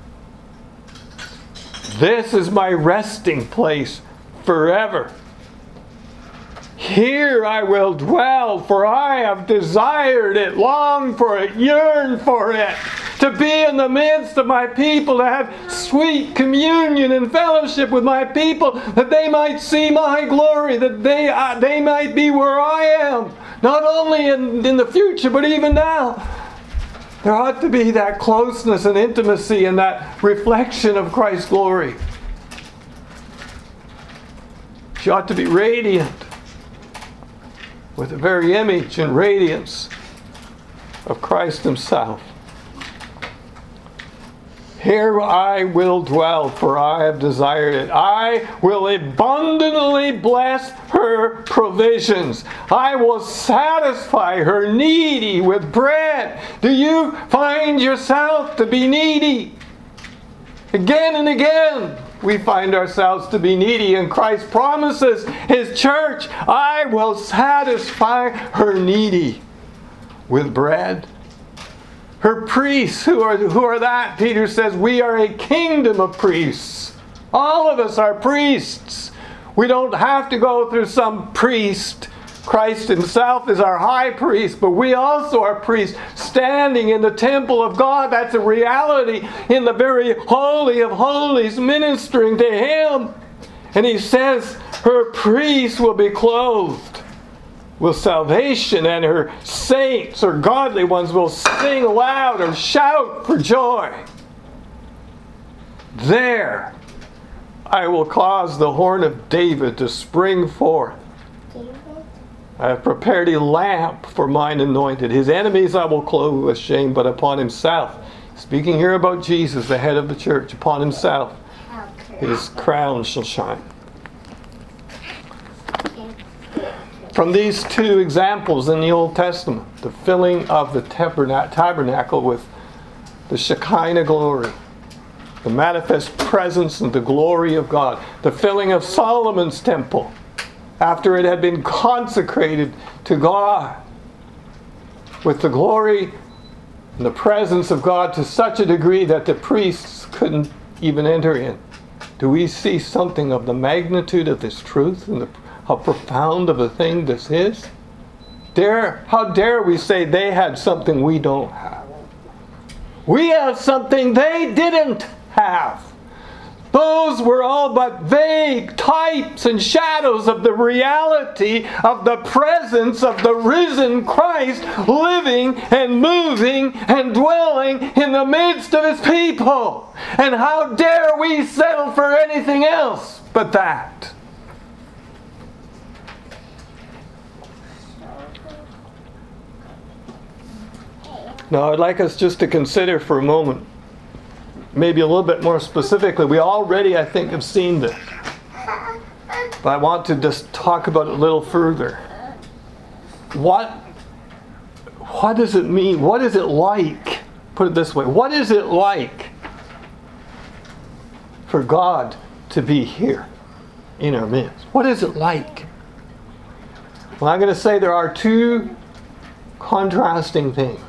Speaker 1: This is my resting place forever. Here I will dwell, for I have desired it, longed for it, yearned for it, to be in the midst of my people, to have sweet communion and fellowship with my people, that they might see my glory, that they, uh, they might be where I am, not only in, in the future, but even now. There ought to be that closeness and intimacy and that reflection of Christ's glory. She ought to be radiant with the very image and radiance of Christ Himself. Here I will dwell, for I have desired it. I will abundantly bless her provisions. I will satisfy her needy with bread. Do you find yourself to be needy? Again and again, we find ourselves to be needy, and Christ promises His church, I will satisfy her needy with bread. Her priests, who are, who are that? Peter says, we are a kingdom of priests. All of us are priests. We don't have to go through some priest. Christ Himself is our high priest, but we also are priests standing in the temple of God. That's a reality in the very holy of holies, ministering to Him. And He says her priests will be clothed with salvation, and her saints or godly ones will sing aloud or shout for joy. There I will cause the horn of David to spring forth. I have prepared a lamp for mine anointed. His enemies I will clothe with shame, but upon Himself, speaking here about Jesus, the head of the church, upon Himself His crown shall shine. From these two examples in the Old Testament, the filling of the tabernacle with the Shekinah glory, the manifest presence and the glory of God, the filling of Solomon's temple after it had been consecrated to God with the glory and the presence of God to such a degree that the priests couldn't even enter in. Do we see something of the magnitude of this truth and the how profound of a thing this is? Dare, how dare we say they had something we don't have? We have something they didn't have. Those were all but vague types and shadows of the reality of the presence of the risen Christ living and moving and dwelling in the midst of His people. And how dare we settle for anything else but that? Now, I'd like us just to consider for a moment, maybe a little bit more specifically. We already, I think, have seen this. But I want to just talk about it a little further. What, what does it mean? What is it like? Put it this way. What is it like for God to be here in our midst? What is it like? Well, I'm going to say there are two contrasting things.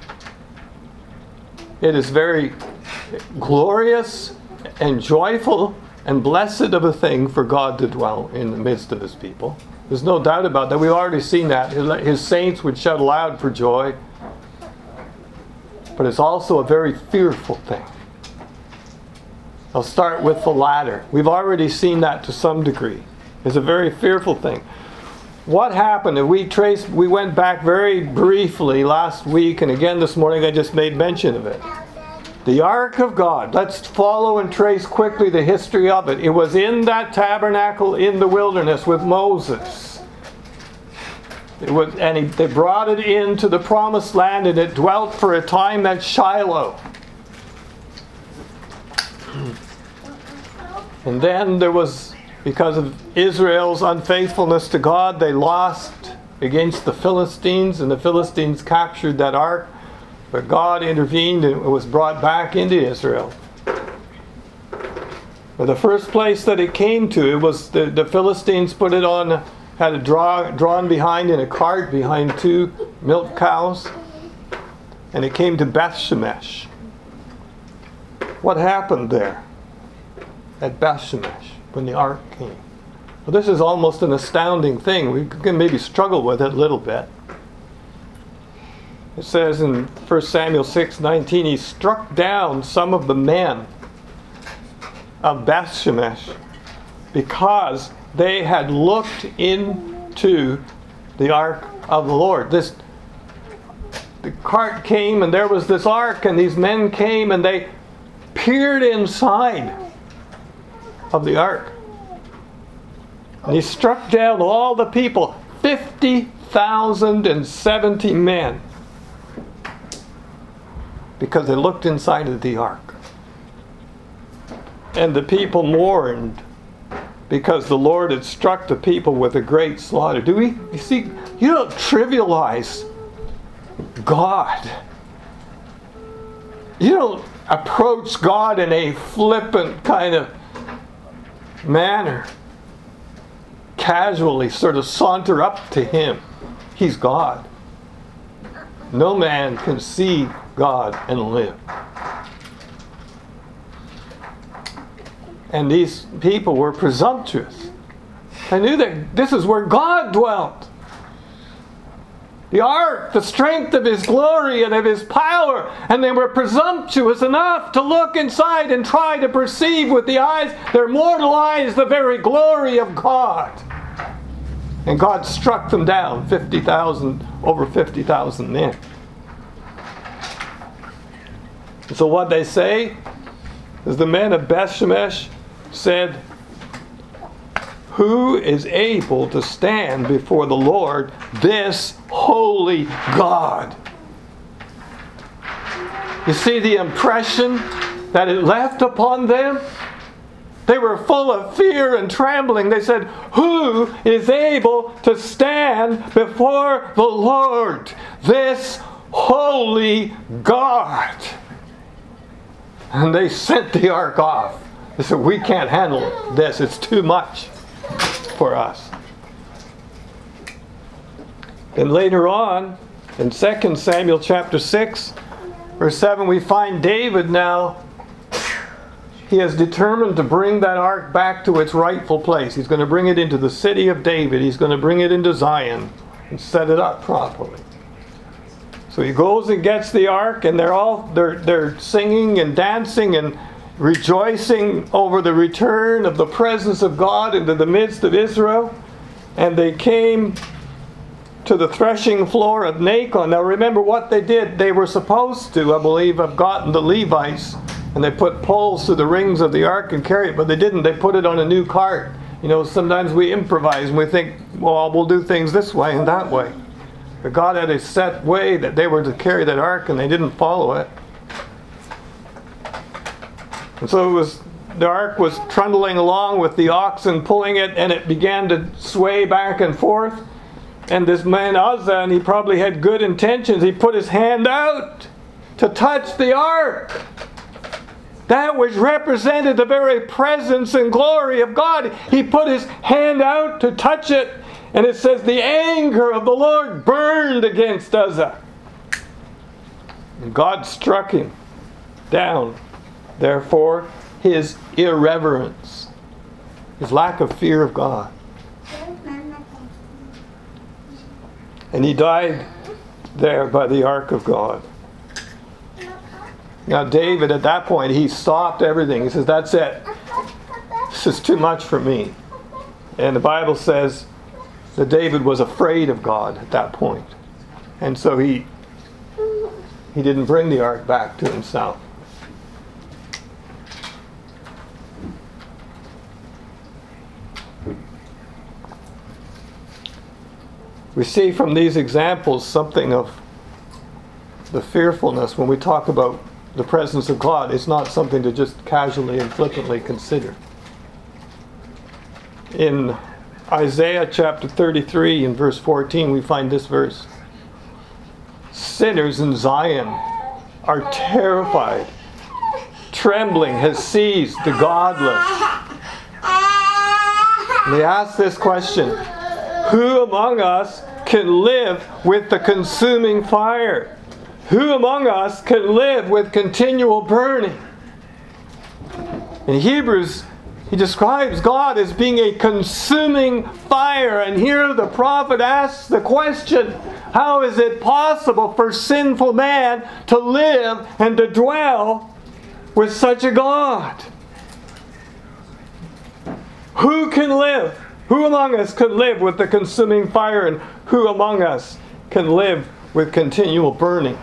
Speaker 1: It is very glorious and joyful and blessed of a thing for God to dwell in the midst of His people. There's no doubt about that. We've already seen that. His saints would shout aloud for joy. But it's also a very fearful thing. I'll start with the latter. We've already seen that to some degree. It's a very fearful thing. What happened? If we traced, we went back very briefly last week, and again this morning I just made mention of it. The Ark of God. Let's follow and trace quickly the history of it. It was in that tabernacle in the wilderness with Moses. It was, and he, they brought it into the promised land, and it dwelt for a time at Shiloh. And then there was, because of Israel's unfaithfulness to God, they lost against the Philistines, and the Philistines captured that ark. But God intervened, and it was brought back into Israel. But the first place that it came to, it was the, the Philistines put it on, had it draw, drawn behind in a cart behind two milk cows. And it came to Beth Shemesh. What happened there at Beth Shemesh when the ark came? Well, this is almost an astounding thing. We can maybe struggle with it a little bit. It says in First Samuel six nineteen, he struck down some of the men of Beth Shemesh because they had looked into the ark of the Lord. This the cart came and there was this ark, and these men came and they peered inside of the ark. And he struck down all the people, fifty thousand seventy men, because they looked inside of the ark. And the people mourned because the Lord had struck the people with a great slaughter. Do we? You see, you don't trivialize God. You don't approach God in a flippant kind of manner. Casually sort of saunter up to Him. He's God. No man can see God and live. And these people were presumptuous. They knew that this is where God dwelt. The ark, the strength of His glory and of His power. And they were presumptuous enough to look inside and try to perceive with the eyes, their mortal eyes, the very glory of God. And God struck them down, fifty thousand, over fifty thousand men. And so what they say is the men of Beth Shemesh said, "Who is able to stand before the Lord, this holy God?" You see the impression that it left upon them? They were full of fear and trembling. They said, "Who is able to stand before the Lord, this holy God?" And they sent the ark off. They said, "We can't handle this. It's too much for us." And later on, in Second Samuel chapter six, verse seven, we find David now. He has determined to bring that ark back to its rightful place. He's going to bring it into the city of David. He's going to bring it into Zion and set it up properly. So he goes and gets the ark, and they're all they're they're singing and dancing and rejoicing over the return of the presence of God into the midst of Israel. And they came to the threshing floor of Nacon. Now remember what they did. They were supposed to, I believe, have gotten the Levites, and they put poles to the rings of the ark and carry it, but they didn't. They put it on a new cart. You know, sometimes we improvise and we think, well, we'll do things this way and that way. But God had a set way that they were to carry that ark, and they didn't follow it. And so it was, the ark was trundling along with the oxen pulling it, and it began to sway back and forth. And this man Uzzah, and he probably had good intentions, he put his hand out to touch the ark. That which represented the very presence and glory of God. He put his hand out to touch it. And it says the anger of the Lord burned against Uzzah. And God struck him down. Therefore, his irreverence, his lack of fear of God. And he died there by the ark of God. Now David, at that point, he stopped everything. He says, "That's it. This is too much for me." And the Bible says that David was afraid of God at that point. And so he he didn't bring the ark back to himself. We see from these examples something of the fearfulness when we talk about the presence of God. It's not something to just casually and flippantly consider. In Isaiah chapter thirty-three and verse fourteen, we find this verse. "Sinners in Zion are terrified, trembling has seized the godless. And he asks this question: who among us can live with the consuming fire? Who among us can live with continual burning? In Hebrews, he describes God as being a consuming fire. And here the prophet asks the question, how is it possible for sinful man to live and to dwell with such a God? Who can live? Who among us can live with the consuming fire? And who among us can live with continual burning?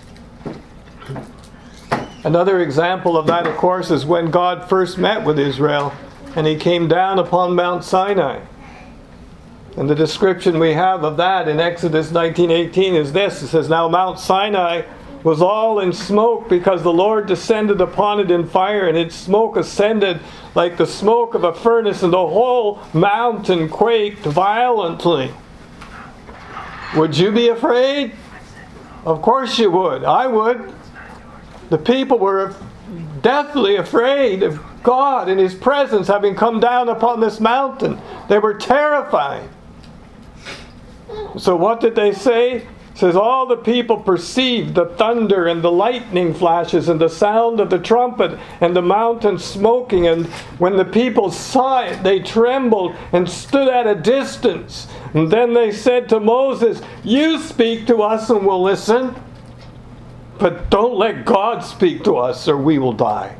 Speaker 1: Another example of that, of course, is when God first met with Israel and he came down upon Mount Sinai. And the description we have of that in Exodus nineteen eighteen is this. It says, now Mount Sinai was all in smoke because the Lord descended upon it in fire, and its smoke ascended like the smoke of a furnace, and the whole mountain quaked violently. Would you be afraid? Of course you would. I would. The people were deathly afraid of God and His presence having come down upon this mountain. They were terrified. So what did they say? It says, all the people perceived the thunder and the lightning flashes and the sound of the trumpet and the mountain smoking. And when the people saw it, they trembled and stood at a distance. And then they said to Moses, you speak to us and we'll listen. But don't let God speak to us or we will die.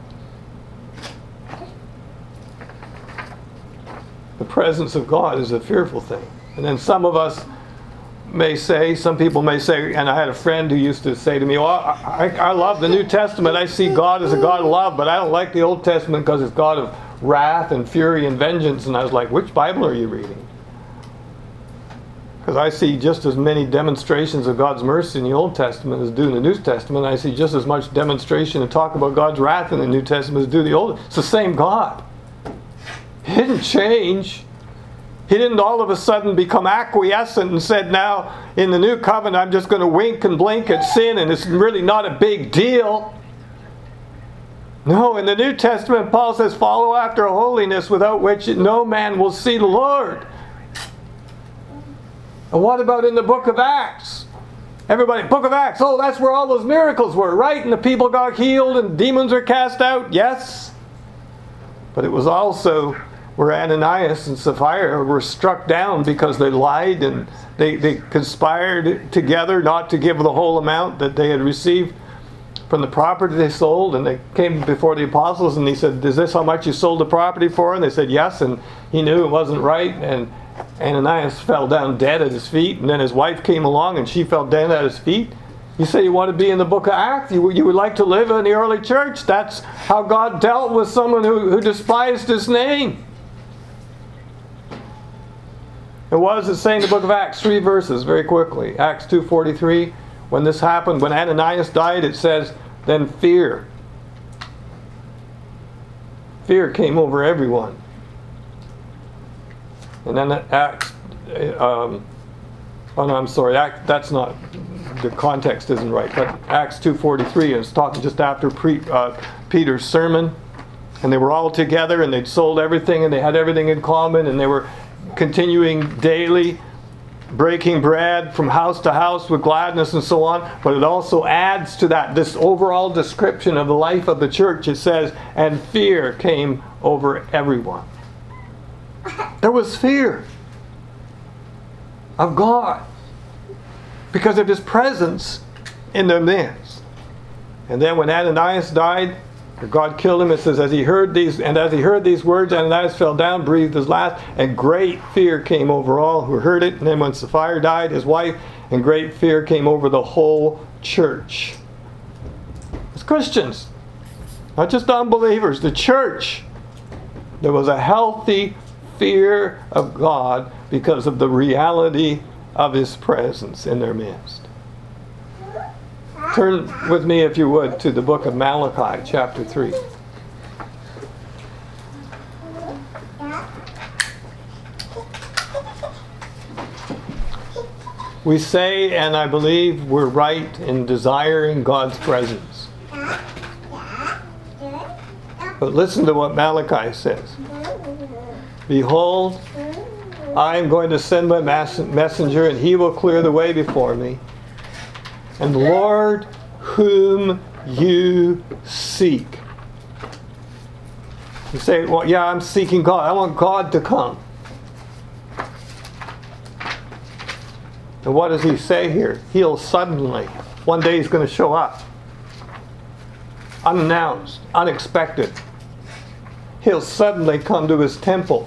Speaker 1: The presence of God is a fearful thing. And then some of us may say, some people may say, and I had a friend who used to say to me, well, I, I love the New Testament. I see God as a God of love, but I don't like the Old Testament because it's God of wrath and fury and vengeance. And I was like, which Bible are you reading? Because I see just as many demonstrations of God's mercy in the Old Testament as do in the New Testament. I see just as much demonstration and talk about God's wrath in the New Testament as do the Old. It's the same God. He didn't change. He didn't all of a sudden become acquiescent and said, now in the New Covenant I'm just going to wink and blink at sin and it's really not a big deal. No, in the New Testament Paul says, follow after holiness without which no man will see the Lord. And what about in the book of Acts? Everybody, book of Acts, oh, that's where all those miracles were, right? And the people got healed and demons were cast out, yes. But it was also where Ananias and Sapphira were struck down because they lied and they, they conspired together not to give the whole amount that they had received from the property they sold. And they came before the apostles and he said, is this how much you sold the property for? And they said, yes. And he knew it wasn't right. And Ananias fell down dead at his feet. And then his wife came along and she fell down at his feet. You say you want to be in the book of Acts? You, you would like to live in the early church? That's how God dealt with someone who, who despised His name. And what does it say in the book of Acts? Three verses, very quickly. Acts two forty-three. When this happened, when Ananias died, it says, then fear. Fear came over everyone. And then Acts, um, oh no, I'm sorry, Act, that's not, the context isn't right. But Acts two forty-three is talking just after pre, uh, Peter's sermon. And they were all together and they'd sold everything and they had everything in common and they were continuing daily, breaking bread from house to house with gladness and so on. But it also adds to that, this overall description of the life of the church. It says, and fear came over everyone. There was fear of God because of His presence in their midst. And then when Ananias died, or God killed him, it says, as he heard these, and as he heard these words, Ananias fell down, breathed his last, and great fear came over all who heard it. And then when Sapphira died, his wife, and great fear came over the whole church. It's Christians, not just unbelievers, the church. There was a healthy fear of God because of the reality of His presence in their midst. Turn with me, if you would, to the book of Malachi, chapter three. We say, and I believe we're right in desiring God's presence. But listen to what Malachi says. Behold, I am going to send my messenger, and he will clear the way before me. And the Lord whom you seek. You say, well, yeah, I'm seeking God. I want God to come. And what does he say here? He'll suddenly, one day he's going to show up. Unannounced, unexpected. He'll suddenly come to his temple.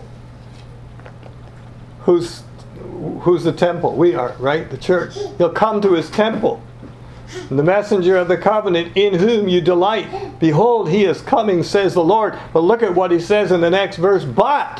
Speaker 1: Who's, who's the temple? We are, right? The church. He'll come to his temple. And the messenger of the covenant in whom you delight. Behold, he is coming, says the Lord. But look at what he says in the next verse. But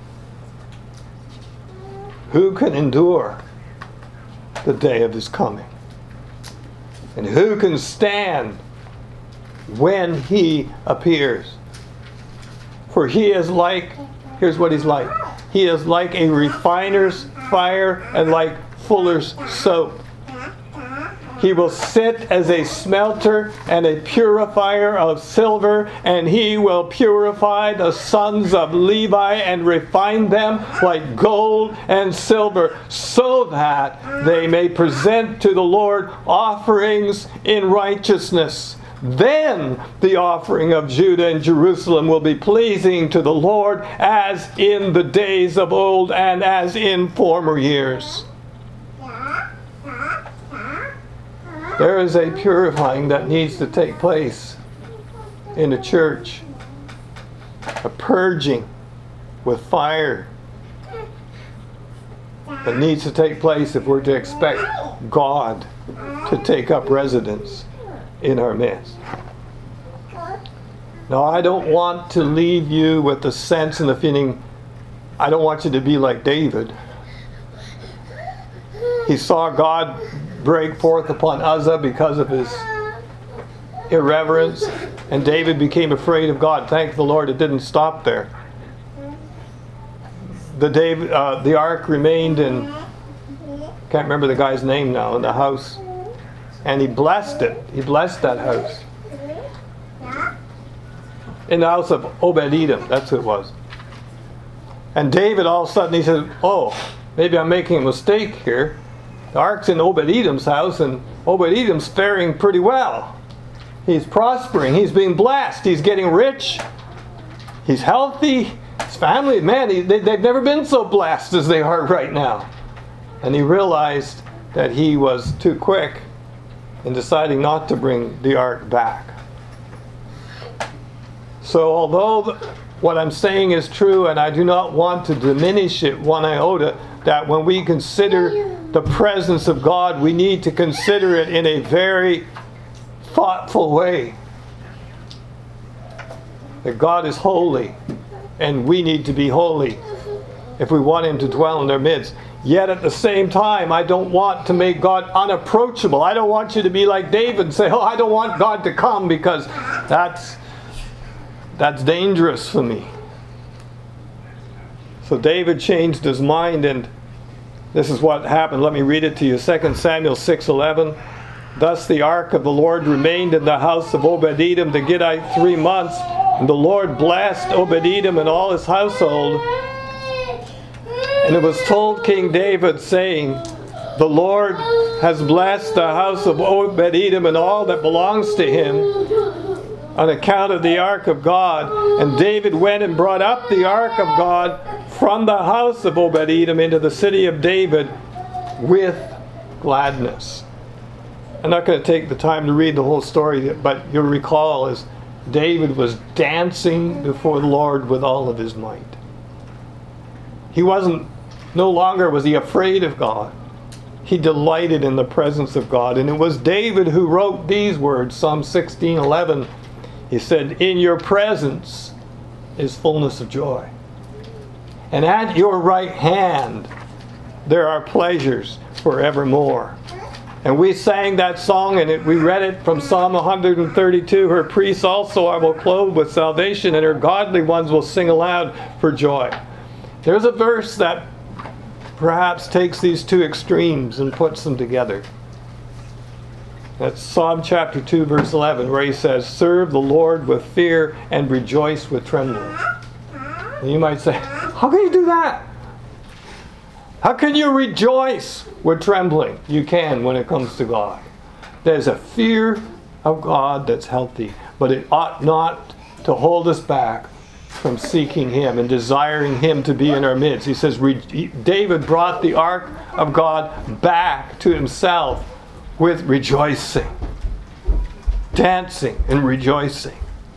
Speaker 1: who can endure the day of his coming? And who can stand when he appears? For he is like, here's what he's like. He is like a refiner's fire and like fuller's soap. He will sit as a smelter and a purifier of silver, and he will purify the sons of Levi and refine them like gold and silver, so that they may present to the Lord offerings in righteousness. Then the offering of Judah and Jerusalem will be pleasing to the Lord, as in the days of old and as in former years. There is a purifying that needs to take place in the church. A purging with fire that needs to take place if we're to expect God to take up residence in our midst. Now, I don't want to leave you with the sense and the feeling, I don't want you to be like David. He saw God break forth upon Uzzah because of his irreverence, and David became afraid of God. Thank the Lord it didn't stop there. The David, uh, the ark remained in, can't remember the guy's name now, in the house, and he blessed it. He blessed that house. In the house of Obed-Edom, that's who it was. And David all of a sudden he said, oh, maybe I'm making a mistake here. The ark's in Obed-Edom's house, and Obed-Edom's faring pretty well. He's prospering. He's being blessed. He's getting rich. He's healthy. His family, man, he, they, they've never been so blessed as they are right now. And he realized that he was too quick in deciding not to bring the ark back. So although what I'm saying is true, and I do not want to diminish it one iota, that when we consider the presence of God, we need to consider it in a very thoughtful way. That God is holy, and we need to be holy if we want Him to dwell in our midst. Yet at the same time, I don't want to make God unapproachable. I don't want you to be like David and say, oh, I don't want God to come because that's, that's dangerous for me. So David changed his mind, and this is what happened. Let me read it to you. Second Samuel six eleven. Thus the ark of the Lord remained in the house of Obed-Edom the Gittite three months. And the Lord blessed Obed-Edom and all his household. And it was told King David, saying, the Lord has blessed the house of Obed-Edom and all that belongs to him on account of the ark of God. And David went and brought up the ark of God from the house of Obed-Edom into the city of David with gladness. I'm not going to take the time to read the whole story, but you'll recall as David was dancing before the Lord with all of his might. He wasn't, no longer was he afraid of God. He delighted in the presence of God. And it was David who wrote these words, Psalm sixteen eleven. He said, in your presence is fullness of joy. And at your right hand there are pleasures forevermore. And we sang that song, and it, we read it from Psalm one thirty-two. Her priests also I will clothe with salvation, and her godly ones will sing aloud for joy. There's a verse that perhaps takes these two extremes and puts them together. That's Psalm chapter two, verse eleven, where he says, serve the Lord with fear and rejoice with trembling. And you might say, how can you do that? How can you rejoice with trembling? You can when it comes to God. There's a fear of God that's healthy, but it ought not to hold us back from seeking Him and desiring Him to be in our midst. He says, David brought the ark of God back to himself with rejoicing, dancing and rejoicing.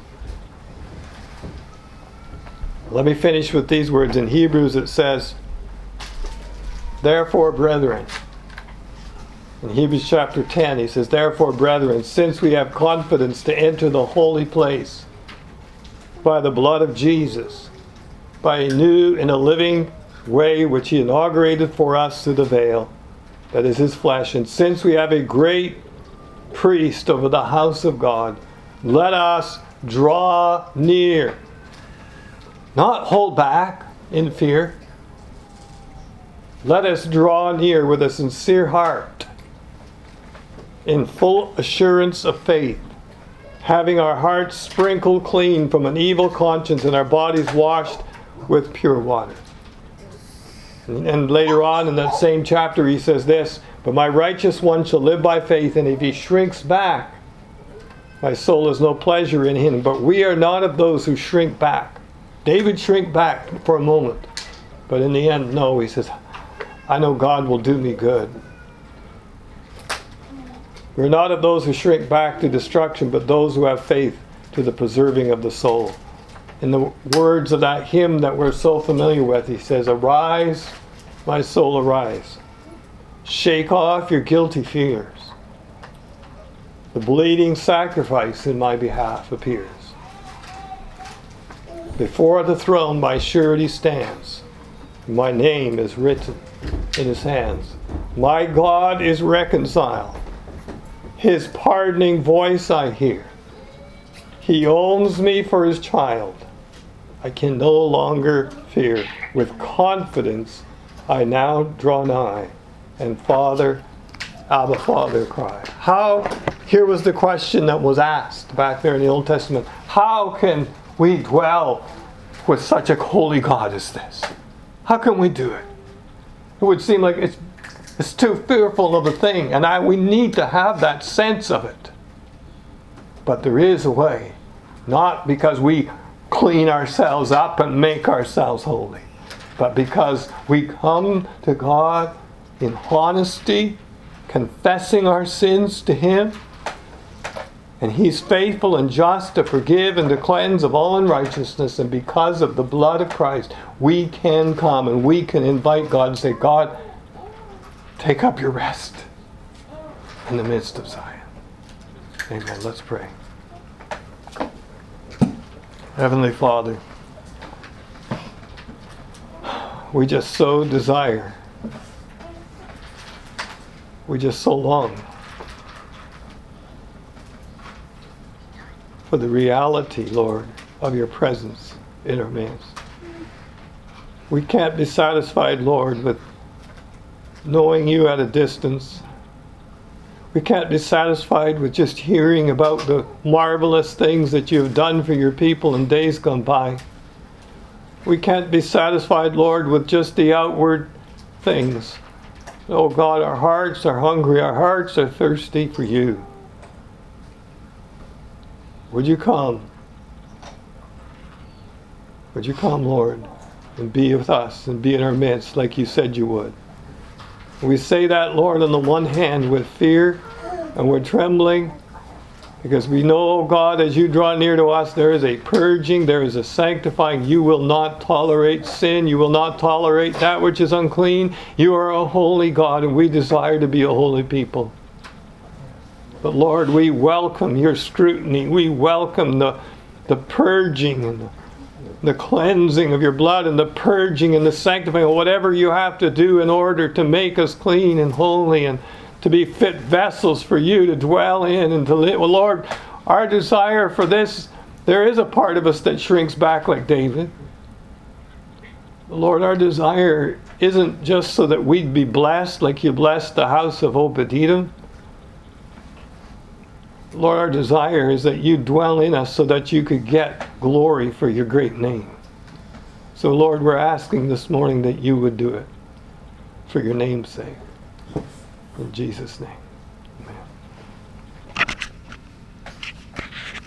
Speaker 1: Let me finish with these words. In Hebrews it says, therefore, brethren, in Hebrews chapter ten, he says, therefore, brethren, since we have confidence to enter the holy place by the blood of Jesus, by a new and a living way which He inaugurated for us through the veil, that is His flesh, and since we have a great priest over the house of God, let us draw near. Not hold back in fear. Let us draw near with a sincere heart, in full assurance of faith, having our hearts sprinkled clean from an evil conscience and our bodies washed with pure water. And later on in that same chapter he says this, but my righteous one shall live by faith, and if he shrinks back, my soul has no pleasure in him. But we are not of those who shrink back. David shrank back for a moment, but in the end, no, he says, I know God will do me good. We're not of those who shrink back to destruction, but those who have faith to the preserving of the soul. In the words of that hymn that we're so familiar with, he says, arise, my soul, arise. Shake off your guilty fears. The bleeding sacrifice in my behalf appears. Before the throne my surety stands. My name is written in His hands. My God is reconciled. His pardoning voice I hear. He owns me for His child. I can no longer fear. With confidence I now draw nigh, and Father, Abba, Father, cry. How, here was the question that was asked back there in the Old Testament. How can we dwell with such a holy God as this? How can we do it? It would seem like it's it's too fearful of a thing, and I, we need to have that sense of it. But there is a way, not because we clean ourselves up and make ourselves holy, but because we come to God in honesty, confessing our sins to Him, and He's faithful and just to forgive and to cleanse of all unrighteousness. And because of the blood of Christ, we can come and we can invite God and say, God, take up your rest in the midst of Zion. Amen. Let's pray. Heavenly Father, we just so desire, we just so long for the reality, Lord, of your presence in our midst. We can't be satisfied, Lord, with knowing you at a distance. We can't be satisfied with just hearing about the marvelous things that you have done for your people in days gone by. We can't be satisfied, Lord, with just the outward things. Oh God, our hearts are hungry, our hearts are thirsty for you. Would you come? Would you come, Lord, and be with us and be in our midst like you said you would? We say that, Lord, on the one hand with fear and we're trembling because we know, oh God, as you draw near to us, there is a purging, there is a sanctifying. You will not tolerate sin. You will not tolerate that which is unclean. You are a holy God, and we desire to be a holy people. But Lord, we welcome your scrutiny. We welcome the, the purging and the the cleansing of your blood and the purging and the sanctifying, whatever you have to do in order to make us clean and holy and to be fit vessels for you to dwell in and to live. Well, Lord, our desire for this, there is a part of us that shrinks back like David. Lord, our desire isn't just so that we'd be blessed like you blessed the house of Obed-Edom, Lord, our desire is that you dwell in us so that you could get glory for your great name. So, Lord, we're asking this morning that you would do it for your name's sake. In Jesus' name, amen.